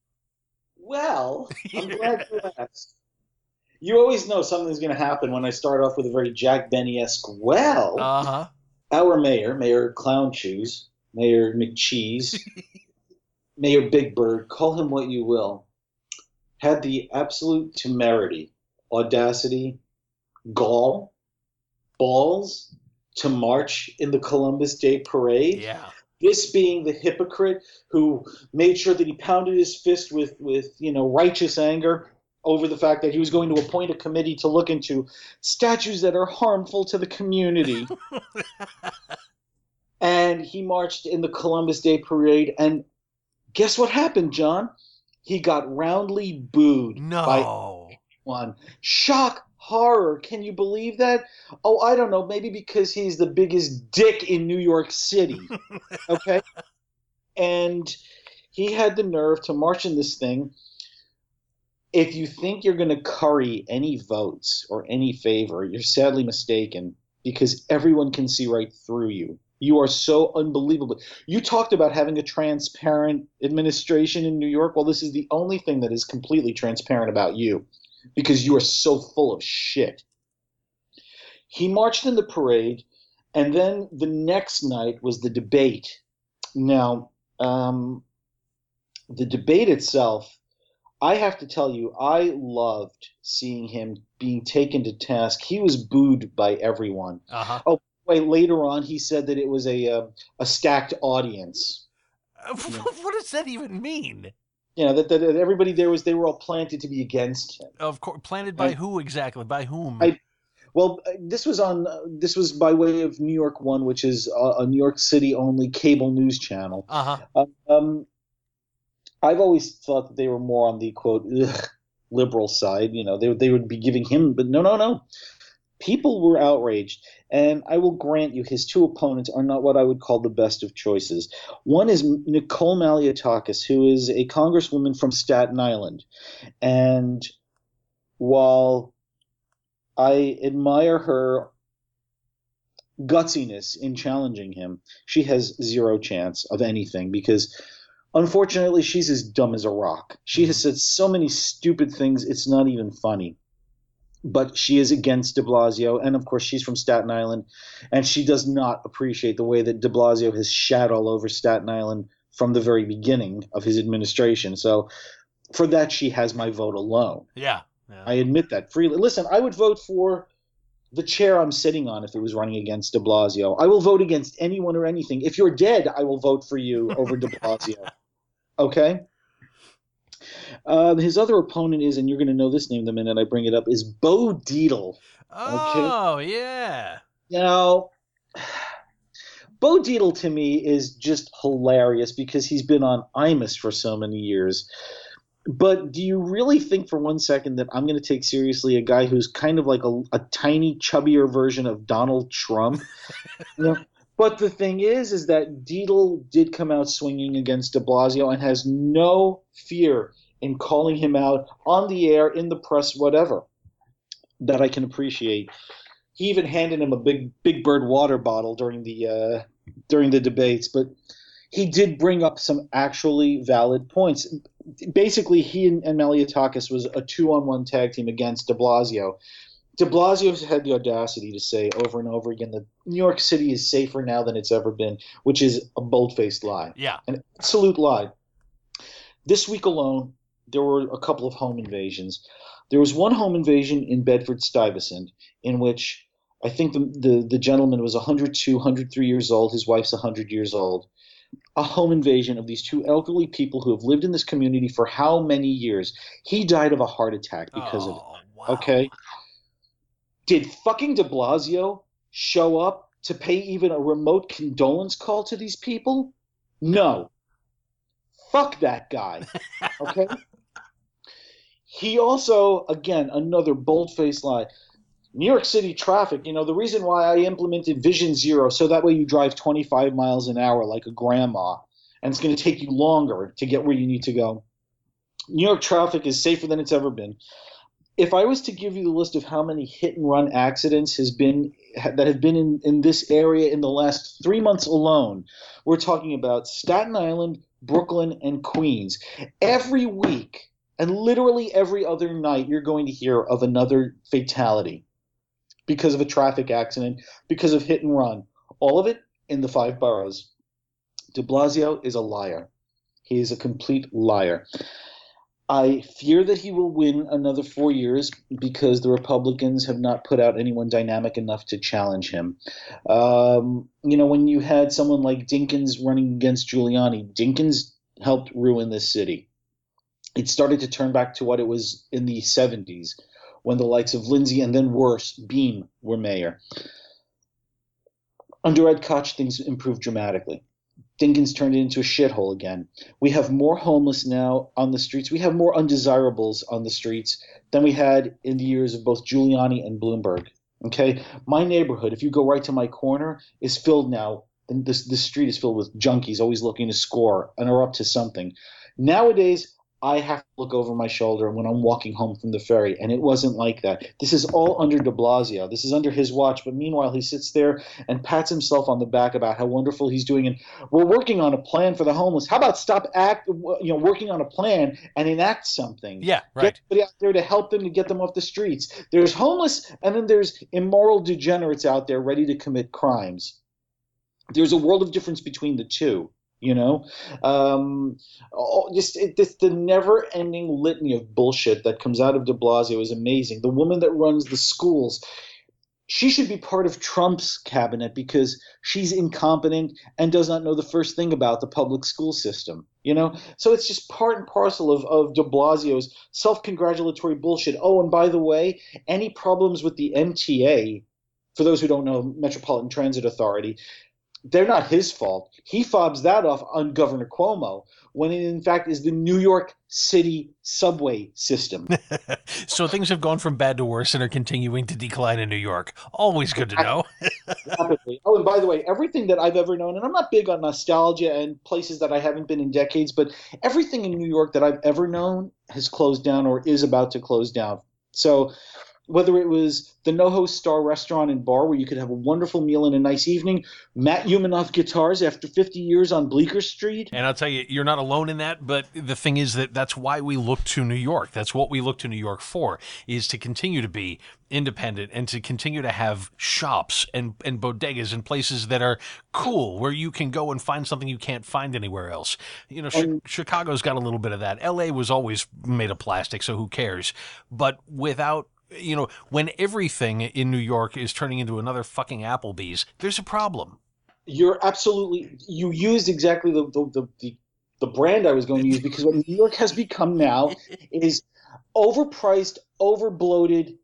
Well, I'm glad you asked. You always know something's going to happen when I start off with a very Jack Benny-esque, well, Uh huh. our mayor, Mayor Clown Shoes, Mayor McCheese, Mayor Big Bird, call him what you will, had the absolute temerity, audacity, gall, balls to march in the Columbus Day Parade. Yeah. This being the hypocrite who made sure that he pounded his fist with, with you know, righteous anger over the fact that he was going to appoint a committee to look into statues that are harmful to the community. And he marched in the Columbus Day Parade. And guess what happened, John? He got roundly booed by No. one. Shock, horror. Can you believe that? Oh, I don't know. Maybe because he's the biggest dick in New York City. Okay? And he had the nerve to march in this thing. If you think you're going to curry any votes or any favor, you're sadly mistaken, because everyone can see right through you. You are so unbelievable. You talked about having a transparent administration in New York. Well, this is the only thing that is completely transparent about you, because you are so full of shit. He marched in the parade, and then the next night was the debate. Now, um, the debate itself, I have to tell you, I loved seeing him being taken to task. He was booed by everyone. Uh-huh. Oh, wait, later on, he said that it was a uh, a stacked audience. What does that even mean? You know, that, that everybody there was, they were all planted to be against him. Of course, planted by I- who exactly? By whom? I- Well, uh, this was on. Uh, this was by way of New York One, which is a, a New York City only cable news channel. uh-huh. Uh, um, I've always thought that they were more on the quote ugh, liberal side. You know, they they would be giving him, but no, no, no. People were outraged, and I will grant you, his two opponents are not what I would call the best of choices. One is Nicole Malliotakis, who is a congresswoman from Staten Island, and while I admire her gutsiness in challenging him, she has zero chance of anything, because unfortunately she's as dumb as a rock. She has said so many stupid things, it's not even funny. But she is against de Blasio, and of course she's from Staten Island, and she does not appreciate the way that de Blasio has shat all over Staten Island from the very beginning of his administration. So for that, she has my vote alone. Yeah. yeah. I admit that freely. Listen, I would vote for the chair I'm sitting on if it was running against de Blasio. I will vote against anyone or anything. If you're dead, I will vote for you over de Blasio. Okay? Uh, his other opponent is, and you're going to know this name the minute I bring it up, is Bo Dietl. Oh, yeah. Now, Bo Dietl to me is just hilarious because he's been on Imus for so many years. But do you really think for one second that I'm going to take seriously a guy who's kind of like a, a tiny, chubbier version of Donald Trump? You know? But the thing is, is that Dietl did come out swinging against de Blasio and has no fear in calling him out on the air, in the press, whatever, that I can appreciate. He even handed him a big Big Bird water bottle during the uh, during the debates, but he did bring up some actually valid points. Basically, he and, and Malliotakis was a two-on-one tag team against de Blasio. De Blasio had the audacity to say over and over again that New York City is safer now than it's ever been, which is a bold-faced lie, Yeah. an absolute lie. This week alone, there were a couple of home invasions. There was one home invasion in Bedford-Stuyvesant in which I think the, the, the gentleman was one hundred two, one hundred three years old. His wife's one hundred years old. A home invasion of these two elderly people who have lived in this community for how many years? He died of a heart attack because of it. Oh, wow. Okay? Did fucking de Blasio show up to pay even a remote condolence call to these people? No. Fuck that guy. Okay? He also, again, another bold-faced lie. New York City traffic, you know, the reason why I implemented Vision Zero, so that way you drive twenty-five miles an hour like a grandma, and it's going to take you longer to get where you need to go. New York traffic is safer than it's ever been. If I was to give you the list of how many hit-and-run accidents has been that have been in, in this area in the last three months alone, we're talking about Staten Island, Brooklyn, and Queens. Every week, and literally every other night, you're going to hear of another fatality because of a traffic accident, because of hit and run. All of it in the five boroughs. De Blasio is a liar. He is a complete liar. I fear that he will win another four years because the Republicans have not put out anyone dynamic enough to challenge him. Um, you know, when you had someone like Dinkins running against Giuliani, Dinkins helped ruin this city. It started to turn back to what it was in the seventies when the likes of Lindsay and then worse, Beam, were mayor. Under Ed Koch, things improved dramatically. Dinkins turned it into a shithole again. We have more homeless now on the streets. We have more undesirables on the streets than we had in the years of both Giuliani and Bloomberg. Okay, my neighborhood, if you go right to my corner, is filled now. And this this street is filled with junkies always looking to score and are up to something. Nowadays, I have to look over my shoulder when I'm walking home from the ferry, and it wasn't like that. This is all under de Blasio. This is under his watch, but meanwhile he sits there and pats himself on the back about how wonderful he's doing, and we're working on a plan for the homeless. How about stop act, you know, working on a plan and enact something? Yeah, right. Get somebody out there to help them to get them off the streets. There's homeless, and then there's immoral degenerates out there ready to commit crimes. There's a world of difference between the two. You know, um, oh, just it, this, the never-ending litany of bullshit that comes out of de Blasio is amazing. The woman that runs the schools, she should be part of Trump's cabinet because she's incompetent and does not know the first thing about the public school system. You know, so it's just part and parcel of, of de Blasio's self-congratulatory bullshit. Oh, and by the way, any problems with the M T A, for those who don't know, Metropolitan Transit Authority, they're not his fault. He fobs that off on Governor Cuomo when it in fact is the New York City subway system. So things have gone from bad to worse and are continuing to decline in New York. Always good to know. Rapidly. Oh, and by the way, everything that I've ever known, and I'm not big on nostalgia and places that I haven't been in decades, but everything in New York that I've ever known has closed down or is about to close down. So whether it was the NoHo Star restaurant and bar where you could have a wonderful meal and a nice evening, Matt Humanoff Guitars after fifty years on Bleecker Street. And I'll tell you, you're not alone in that, but the thing is that that's why we look to New York. That's what we look to New York for, is to continue to be independent and to continue to have shops and, and bodegas and places that are cool, where you can go and find something you can't find anywhere else. You know, And- Chicago's got a little bit of that. L A was always made of plastic, so who cares? But without you know, when everything in New York is turning into another fucking Applebee's, there's a problem. You're absolutely – you used exactly the, the, the, the, the brand I was going to use because what New York has become now is overpriced, overbloated,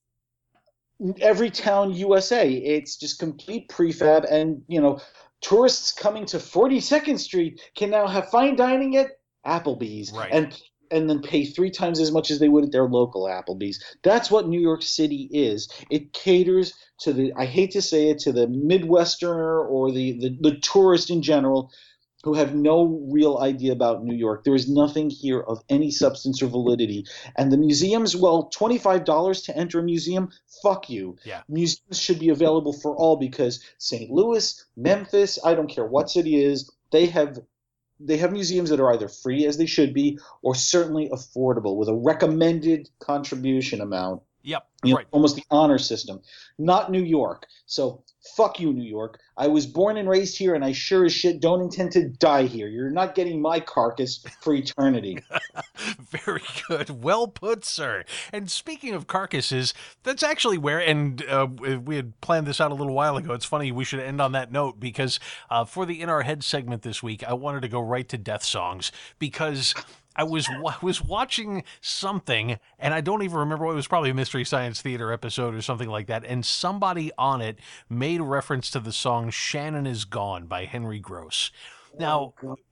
every town U S A. It's just complete prefab and, you know, tourists coming to forty-second Street can now have fine dining at Applebee's. Right. And and then pay three times as much as they would at their local Applebee's. That's what New York City is. It caters to the, I hate to say it, to the Midwesterner or the, the, the tourist in general who have no real idea about New York. There is nothing here of any substance or validity. And the museums, well, twenty-five dollars to enter a museum, fuck you. Yeah. Museums should be available for all because Saint Louis, Memphis, I don't care what city it is, they have They have museums that are either free, as they should be, or certainly affordable with a recommended contribution amount. Yep, You know, right. almost the honor system. Not New York. So fuck you, New York. I was born and raised here, and I sure as shit don't intend to die here. You're not getting my carcass for eternity. Very good. Well put, sir. And speaking of carcasses, that's actually where, and uh, we had planned this out a little while ago. It's funny, we should end on that note because uh, for the In Our Head segment this week, I wanted to go right to death songs because I was I was watching something, and I don't even remember what it was, probably a Mystery Science Theater episode or something like that, and somebody on it made reference to the song Shannon Is Gone by Henry Gross. Now,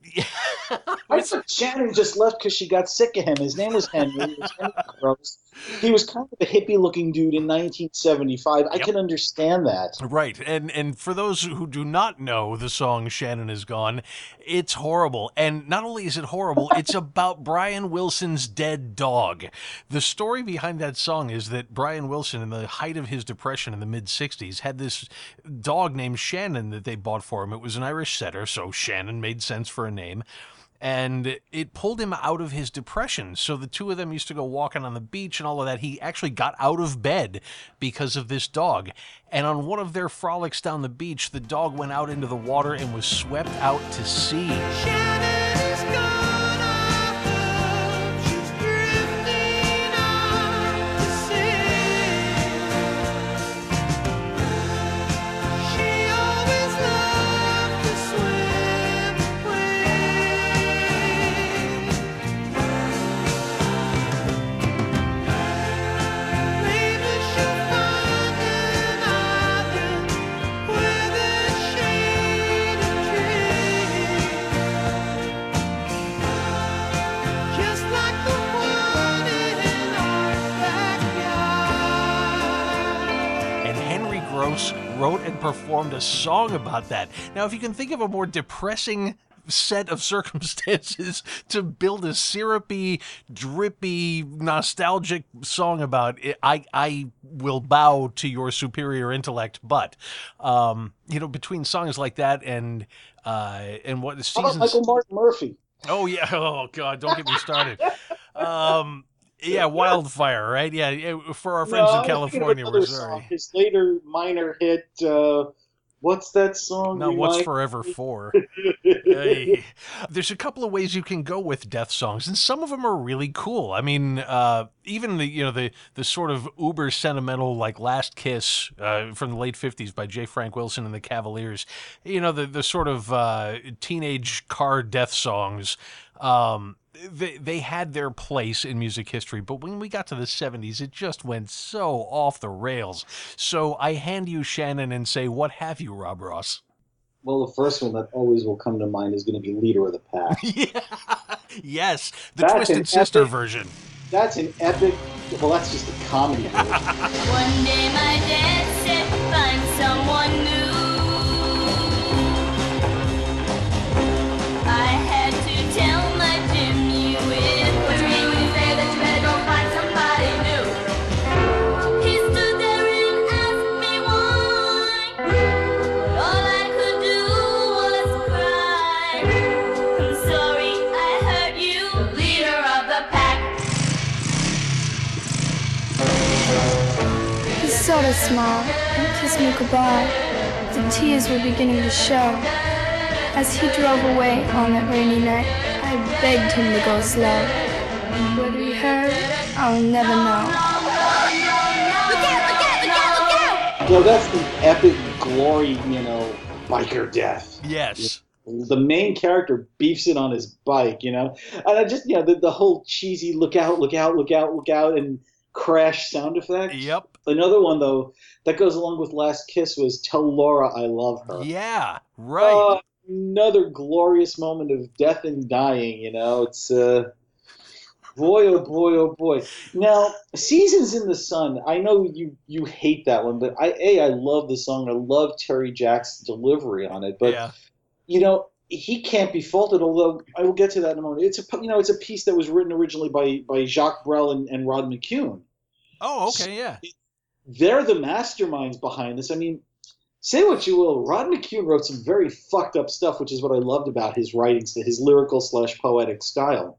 I thought Shannon just left because she got sick of him. His name was Henry. It was Henry Gross. He was kind of a hippie-looking dude in nineteen seventy-five. I Yep. can understand that. right, and and for those who do not know the song Shannon Is Gone, it's horrible. And not only is it horrible, it's about Brian Wilson's dead dog. The story behind that song is that Brian Wilson, in the height of his depression in the mid-sixties, had this dog named Shannon that they bought for him. It was an Irish setter, so Shannon made sense for a name. And it pulled him out of his depression. So the two of them used to go walking on the beach and all of that. He actually got out of bed because of this dog. And on one of their frolics down the beach, the dog went out into the water and was swept out to sea. Shannon is gone, I hope she's drifting out to sea. She always loved to swim away. Maybe she'll find an island where the performed a song about that. Now, if you can think of a more depressing set of circumstances to build a syrupy, drippy, nostalgic song about it, I I will bow to your superior intellect. But um, you know, between songs like that and uh, and what the How about seasons. Michael Martin Murphy? Oh yeah. Oh God. Don't get me started. Um, yeah, Wildfire, right? Yeah, yeah, for our friends No, in I was thinking of California, we're another song, sorry. his later minor hit. Uh, what's that song? Now, what's Remind- Forever for? Hey, there's a couple of ways you can go with death songs, and some of them are really cool. I mean, uh, even the you know the the sort of uber sentimental like "Last Kiss" uh, from the late fifties by J. Frank Wilson and the Cavaliers. You know the the sort of uh, teenage car death songs. Um, they they had their place in music history, but when we got to the seventies, it just went so off the rails. So I hand you Shannon and say, what have you, Rob Ross? Well, the first one that always will come to mind is going to be Leader of the Pack. Yeah. Yes, the That's Twisted an Sister epic- version. That's an epic. Well, that's just a comedy version. One day my dad said, find someone new. I had to tell my Jim you it. What do you mean when you say that you better go find somebody new? He stood there and asked me why. But all I could do was cry. I'm sorry I hurt you, leader of the pack. He sort of smiled and kissed me goodbye. The tears were beginning to show. As he drove away on that rainy night, I begged him to go slow. Whether he heard, I'll never know. Look out, look out, look out, look out! You know, that's the epic glory, you know, biker death. Yes. The main character beefs it on his bike, you know, and I just, you know, the, the whole cheesy look out, look out, look out, look out, and crash sound effect. Yep. Another one though that goes along with Last Kiss was Tell Laura I Love Her. Yeah. Right. Uh, another glorious moment of death and dying, you know. It's uh boy oh boy oh boy. Now, Seasons in the Sun, I know you you hate that one, but I a I love the song. I love Terry Jack's delivery on it, but yeah. you know, he can't be faulted, although I will get to that in a moment. It's a you know, it's a piece that was written originally by by Jacques Brel and, and Rod McCune. Oh, okay. Yeah. They're the masterminds behind this. I mean, say what you will, Rod McCune wrote some very fucked up stuff, which is what I loved about his writings, his lyrical slash poetic style.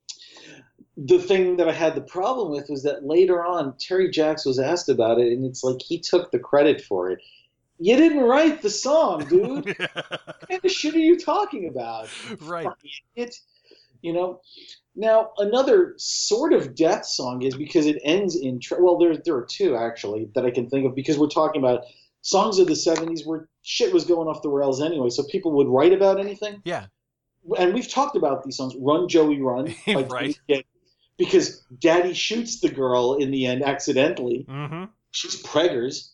The thing that I had the problem with was that later on, Terry Jacks was asked about it, and it's like he took the credit for it. You didn't write the song, dude. What kind of shit are you talking about? Right. It, you know. Now, another sort of death song is because it ends in tra- well, there there are two actually that I can think of, because we're talking about songs of the seventies where shit was going off the rails anyway, so people would write about anything. Yeah. And we've talked about these songs. Run, Joey, Run. by Right. Daddy, because Daddy shoots the girl in the end accidentally. Mm-hmm. She's preggers.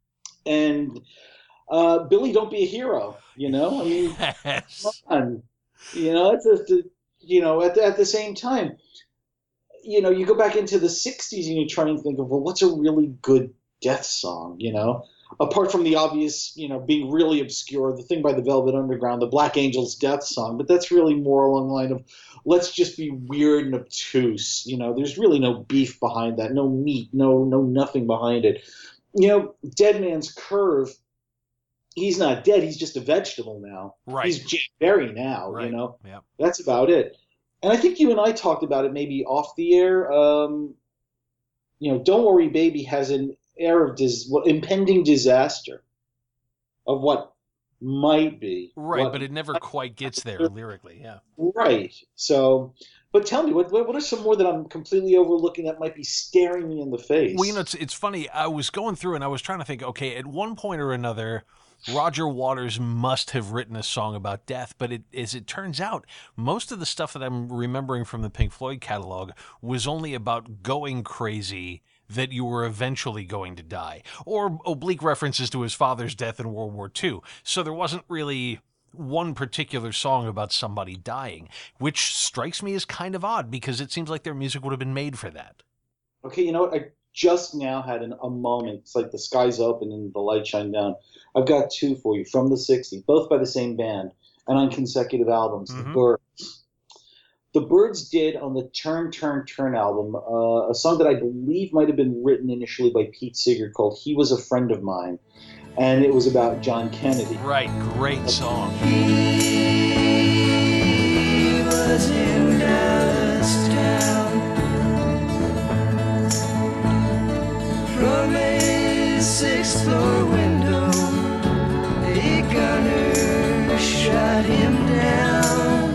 And uh, Billy, Don't Be a Hero. You know, I mean, Yes. come on. You know, it's a, the, you know, at the, at the same time, you know, you go back into the sixties and you try and think of, well, what's a really good death song, you know? Apart from the obvious, you know, being really obscure, the thing by the Velvet Underground, the Black Angels death song, but that's really more along the line of, let's just be weird and obtuse. You know, there's really no beef behind that, no meat, no no nothing behind it. You know, Dead Man's Curve, he's not dead, he's just a vegetable now. Right. He's Jay Berry now, Right. you know? Yep. That's about it. And I think you and I talked about it maybe off the air. Um, you know, Don't Worry Baby has an air of dis- well, impending disaster of what might be. Right, what- but it never quite gets there lyrically. Yeah. Right. So, but tell me, what, what what are some more that I'm completely overlooking that might be staring me in the face? Well, you know, it's it's funny. I was going through and I was trying to think. Okay, at one point or another, Roger Waters must have written a song about death, but it, as it turns out, most of the stuff that I'm remembering from the Pink Floyd catalog was only about going crazy, that you were eventually going to die, or oblique references to his father's death in World War Two. So there wasn't really one particular song about somebody dying, which strikes me as kind of odd because it seems like their music would have been made for that. Okay, you know what? I just now had an, a moment. It's like the sky's open and the lights shine down. I've got two for you from the sixties, both by the same band and on consecutive albums. Mhm. The Byrds. The Byrds did on the Turn, Turn, Turn album uh, a song that I believe might have been written initially by Pete Seeger called He Was a Friend of Mine. And it was about John Kennedy. Right, great song. He was in Dallas town from a sixth floor window. A gunner shot him down.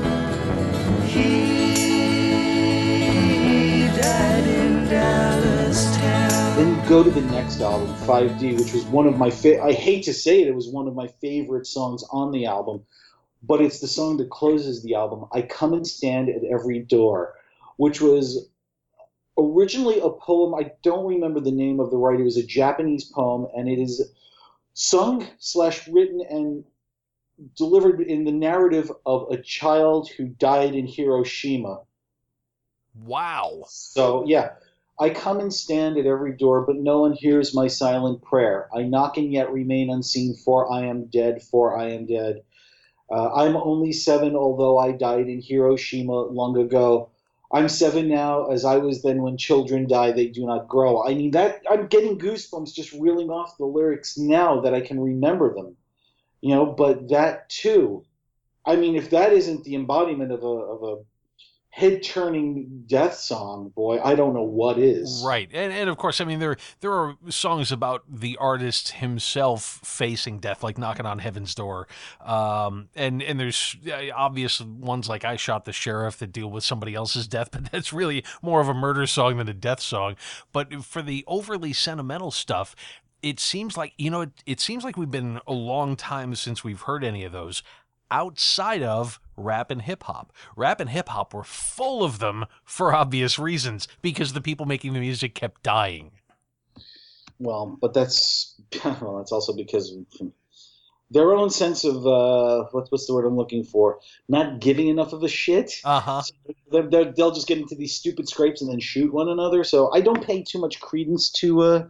He died in Dallas town. Then go to the next album, five D, which was one of my fa- I hate to say it, it was one of my favorite songs on the album, but it's the song that closes the album, I Come and Stand at Every Door, which was originally a poem. I don't remember the name of the writer. It was a Japanese poem, and it is sung slash written and delivered in the narrative of a child who died in Hiroshima. Wow. So, yeah. I come and stand at every door, but no one hears my silent prayer. I knock and yet remain unseen, for I am dead, for I am dead. Uh, I'm only seven, although I died in Hiroshima long ago. I'm seven now, as I was then when children die, they do not grow. I mean, that I'm getting goosebumps just reeling off the lyrics now that I can remember them. You know, but that too, I mean, if that isn't the embodiment of a of a head-turning death song, boy, I don't know what is. Right, and and of course, I mean there there are songs about the artist himself facing death, like "Knocking on Heaven's Door," um, and and there's uh, obvious ones like "I Shot the Sheriff" that deal with somebody else's death, but that's really more of a murder song than a death song. But for the overly sentimental stuff, it seems like you know it, it seems like we've been a long time since we've heard any of those outside of rap and hip hop. Rap and hip hop were full of them for obvious reasons because the people making the music kept dying. Well, but that's well, that's also because of their own sense of uh, what's what's the word I'm looking for? Not giving enough of a shit. Uh huh. So they're, they're, they'll just get into these stupid scrapes and then shoot one another. So I don't pay too much credence to uh,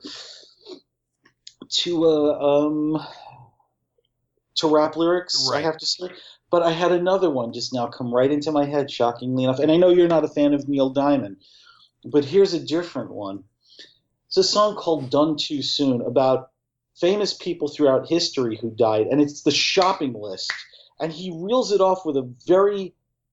to uh, um to rap lyrics. Right. I have to say. But I had another one just now come right into my head, shockingly enough. And I know you're not a fan of Neil Diamond, but here's a different one. It's a song called Done Too Soon about famous people throughout history who died, and it's the shopping list. And he reels it off with a very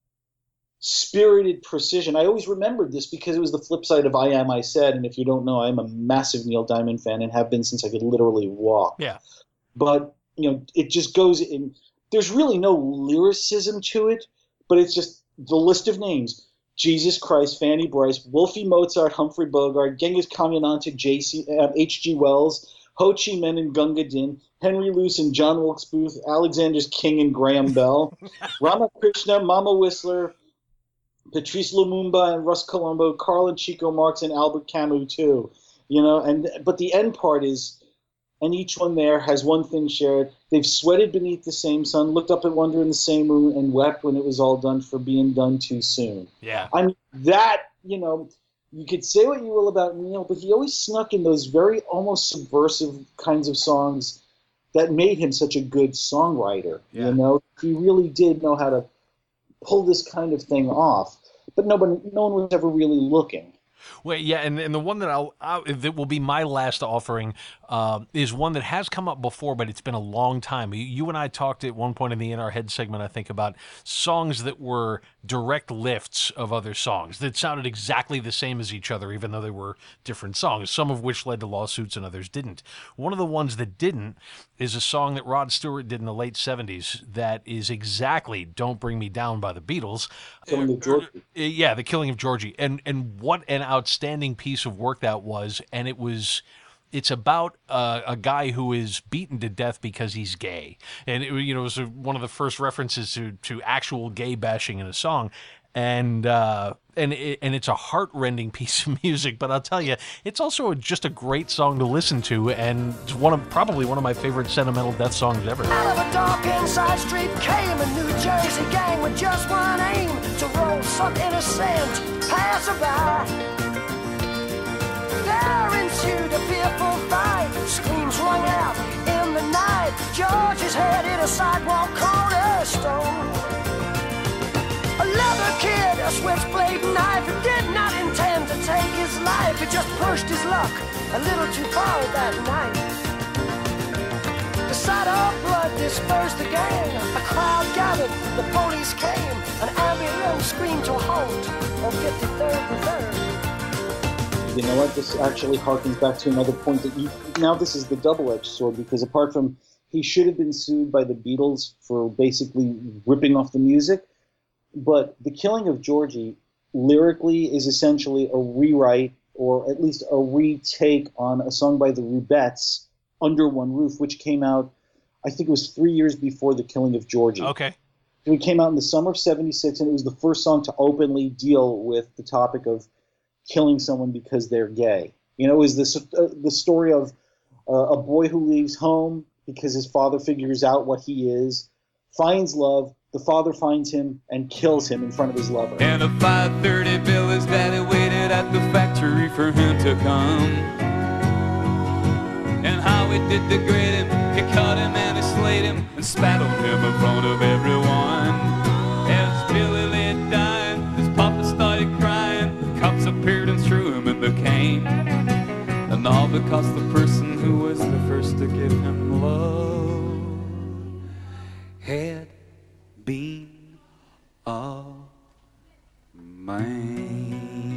spirited precision. I always remembered this because it was the flip side of I Am, I Said, and if you don't know, I'm a massive Neil Diamond fan and have been since I could literally walk. Yeah. But, you know, it just goes in – there's really no lyricism to it, but it's just the list of names. Jesus Christ, Fanny Bryce, Wolfie Mozart, Humphrey Bogart, Genghis Khan-Anantic, J C, uh, H G Wells, Ho Chi Minh and Gunga Din, Henry Luce and John Wilkes Booth, Alexander's King and Graham Bell, Ramakrishna, Mama Whistler, Patrice Lumumba and Russ Colombo, Carl and Chico Marx and Albert Camus too. You know, and but the end part is, and each one there has one thing shared. They've sweated beneath the same sun, looked up at wonder in the same moon, and wept when it was all done for being done too soon. Yeah. I mean, that, you know, you could say what you will about Neil, but he always snuck in those very almost subversive kinds of songs that made him such a good songwriter. Yeah. You know, he really did know how to pull this kind of thing off, but nobody, no one was ever really looking. Well, yeah, and, and the one that I'll, I'll that will be my last offering uh, is one that has come up before, but it's been a long time. You, you and I talked at one point in the In Our Head segment, I think, about songs that were direct lifts of other songs that sounded exactly the same as each other, even though they were different songs, some of which led to lawsuits and others didn't. One of the ones that didn't is a song that Rod Stewart did in the late seventies that is exactly Don't Bring Me Down by the Beatles. Killing of Georgie. Uh, yeah, The Killing of Georgie. And and what an outstanding piece of work that was. And it was, it's about uh, a guy who is beaten to death because he's gay. And, it, you know, it was one of the first references to, to actual gay bashing in a song. And uh, and it, and it's a heart-rending piece of music, but I'll tell you, it's also just a great song to listen to, and it's one of probably one of my favorite sentimental death songs ever. Out of a dark inside street came a New Jersey gang with just one aim to roll some innocent passerby. There in ensued a fearful fight. Screams rung out in the night. George's head hit a sidewalk cornerstone. A leather kid, a switchblade knife. He did not intend to take his life. He just pushed his luck a little too far that night. The sight of blood dispersed the gang. A crowd gathered, the police came. An ambulance screamed to a halt on fifty-third and third. You know what? This actually harkens back to another point that you. Now this is the double-edged sword, because apart from he should have been sued by the Beatles for basically ripping off the music, but The Killing of Georgie lyrically is essentially a rewrite, or at least a retake on a song by the Rubettes, Under One Roof, which came out, I think it was three years before The Killing of Georgie. Okay. It came out in the summer of seventy-six, and it was the first song to openly deal with the topic of killing someone because they're gay. You know, it was this, uh, the story of uh, a boy who leaves home because his father figures out what he is, finds love, the father finds him and kills him in front of his lover. And a five thirty bill, his daddy waited at the factory for him to come. And how he did degrade him, he cut him and he slayed him and spat on him in front of everyone. As Billy lay dying, his papa started crying, the cops appeared and threw him in the cane. And all because the person who was the first to give him love had been a man.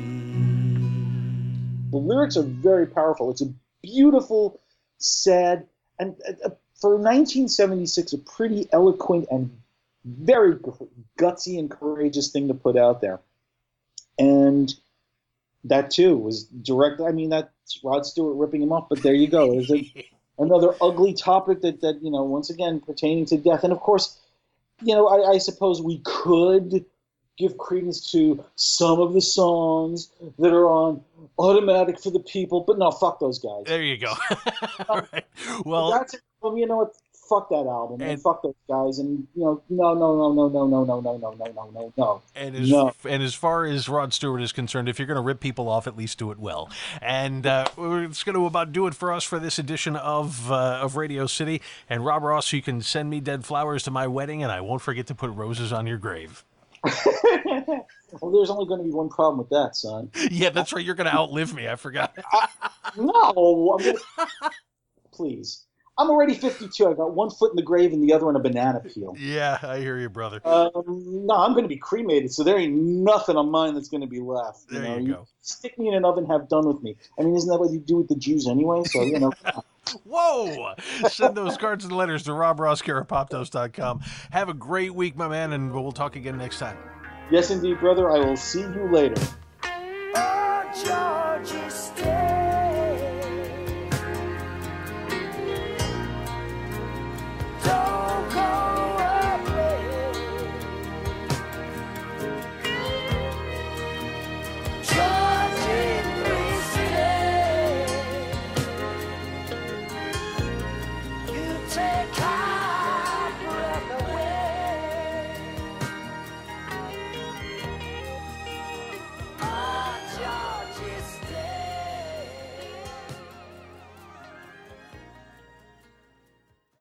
The lyrics are very powerful. It's a beautiful, sad, and uh, for nineteen seventy-six, a pretty eloquent and very gutsy and courageous thing to put out there. And that, too, was direct. I mean, that's Rod Stewart ripping him off, but there you go. There's a, another ugly topic that, that, you know, once again, pertaining to death. And, of course, you know, I, I suppose we could give credence to some of the songs that are on Automatic for the People, but no, fuck those guys. There you go. All right. Well, that's it. Well, you know what? Fuck that album, and, and fuck those guys, and you know, no, no, no, no, no, no, no, no, no, no, no, no, no. And as, no. and as far as Rod Stewart is concerned, if you're going to rip people off, at least do it well. And uh, it's going to about do it for us for this edition of uh, of Radio City. And Rob Ross, you can send me dead flowers to my wedding, and I won't forget to put roses on your grave. Well, there's only going to be one problem with that, son. Yeah, that's right. You're going to outlive me. I forgot. I, no, I'm gonna, please. I'm already fifty-two. I got one foot in the grave and the other on a banana peel. Yeah, I hear you, brother. Um, no, I'm going to be cremated, so there ain't nothing on mine that's going to be left. There you know? you go. You stick me in an oven, have done with me. I mean, isn't that what you do with the Jews anyway? So, you know. Whoa! Send those cards and letters to rob ross carapoptos dot com. Have a great week, my man, and we'll talk again next time. Yes, indeed, brother. I will see you later. Oh, George.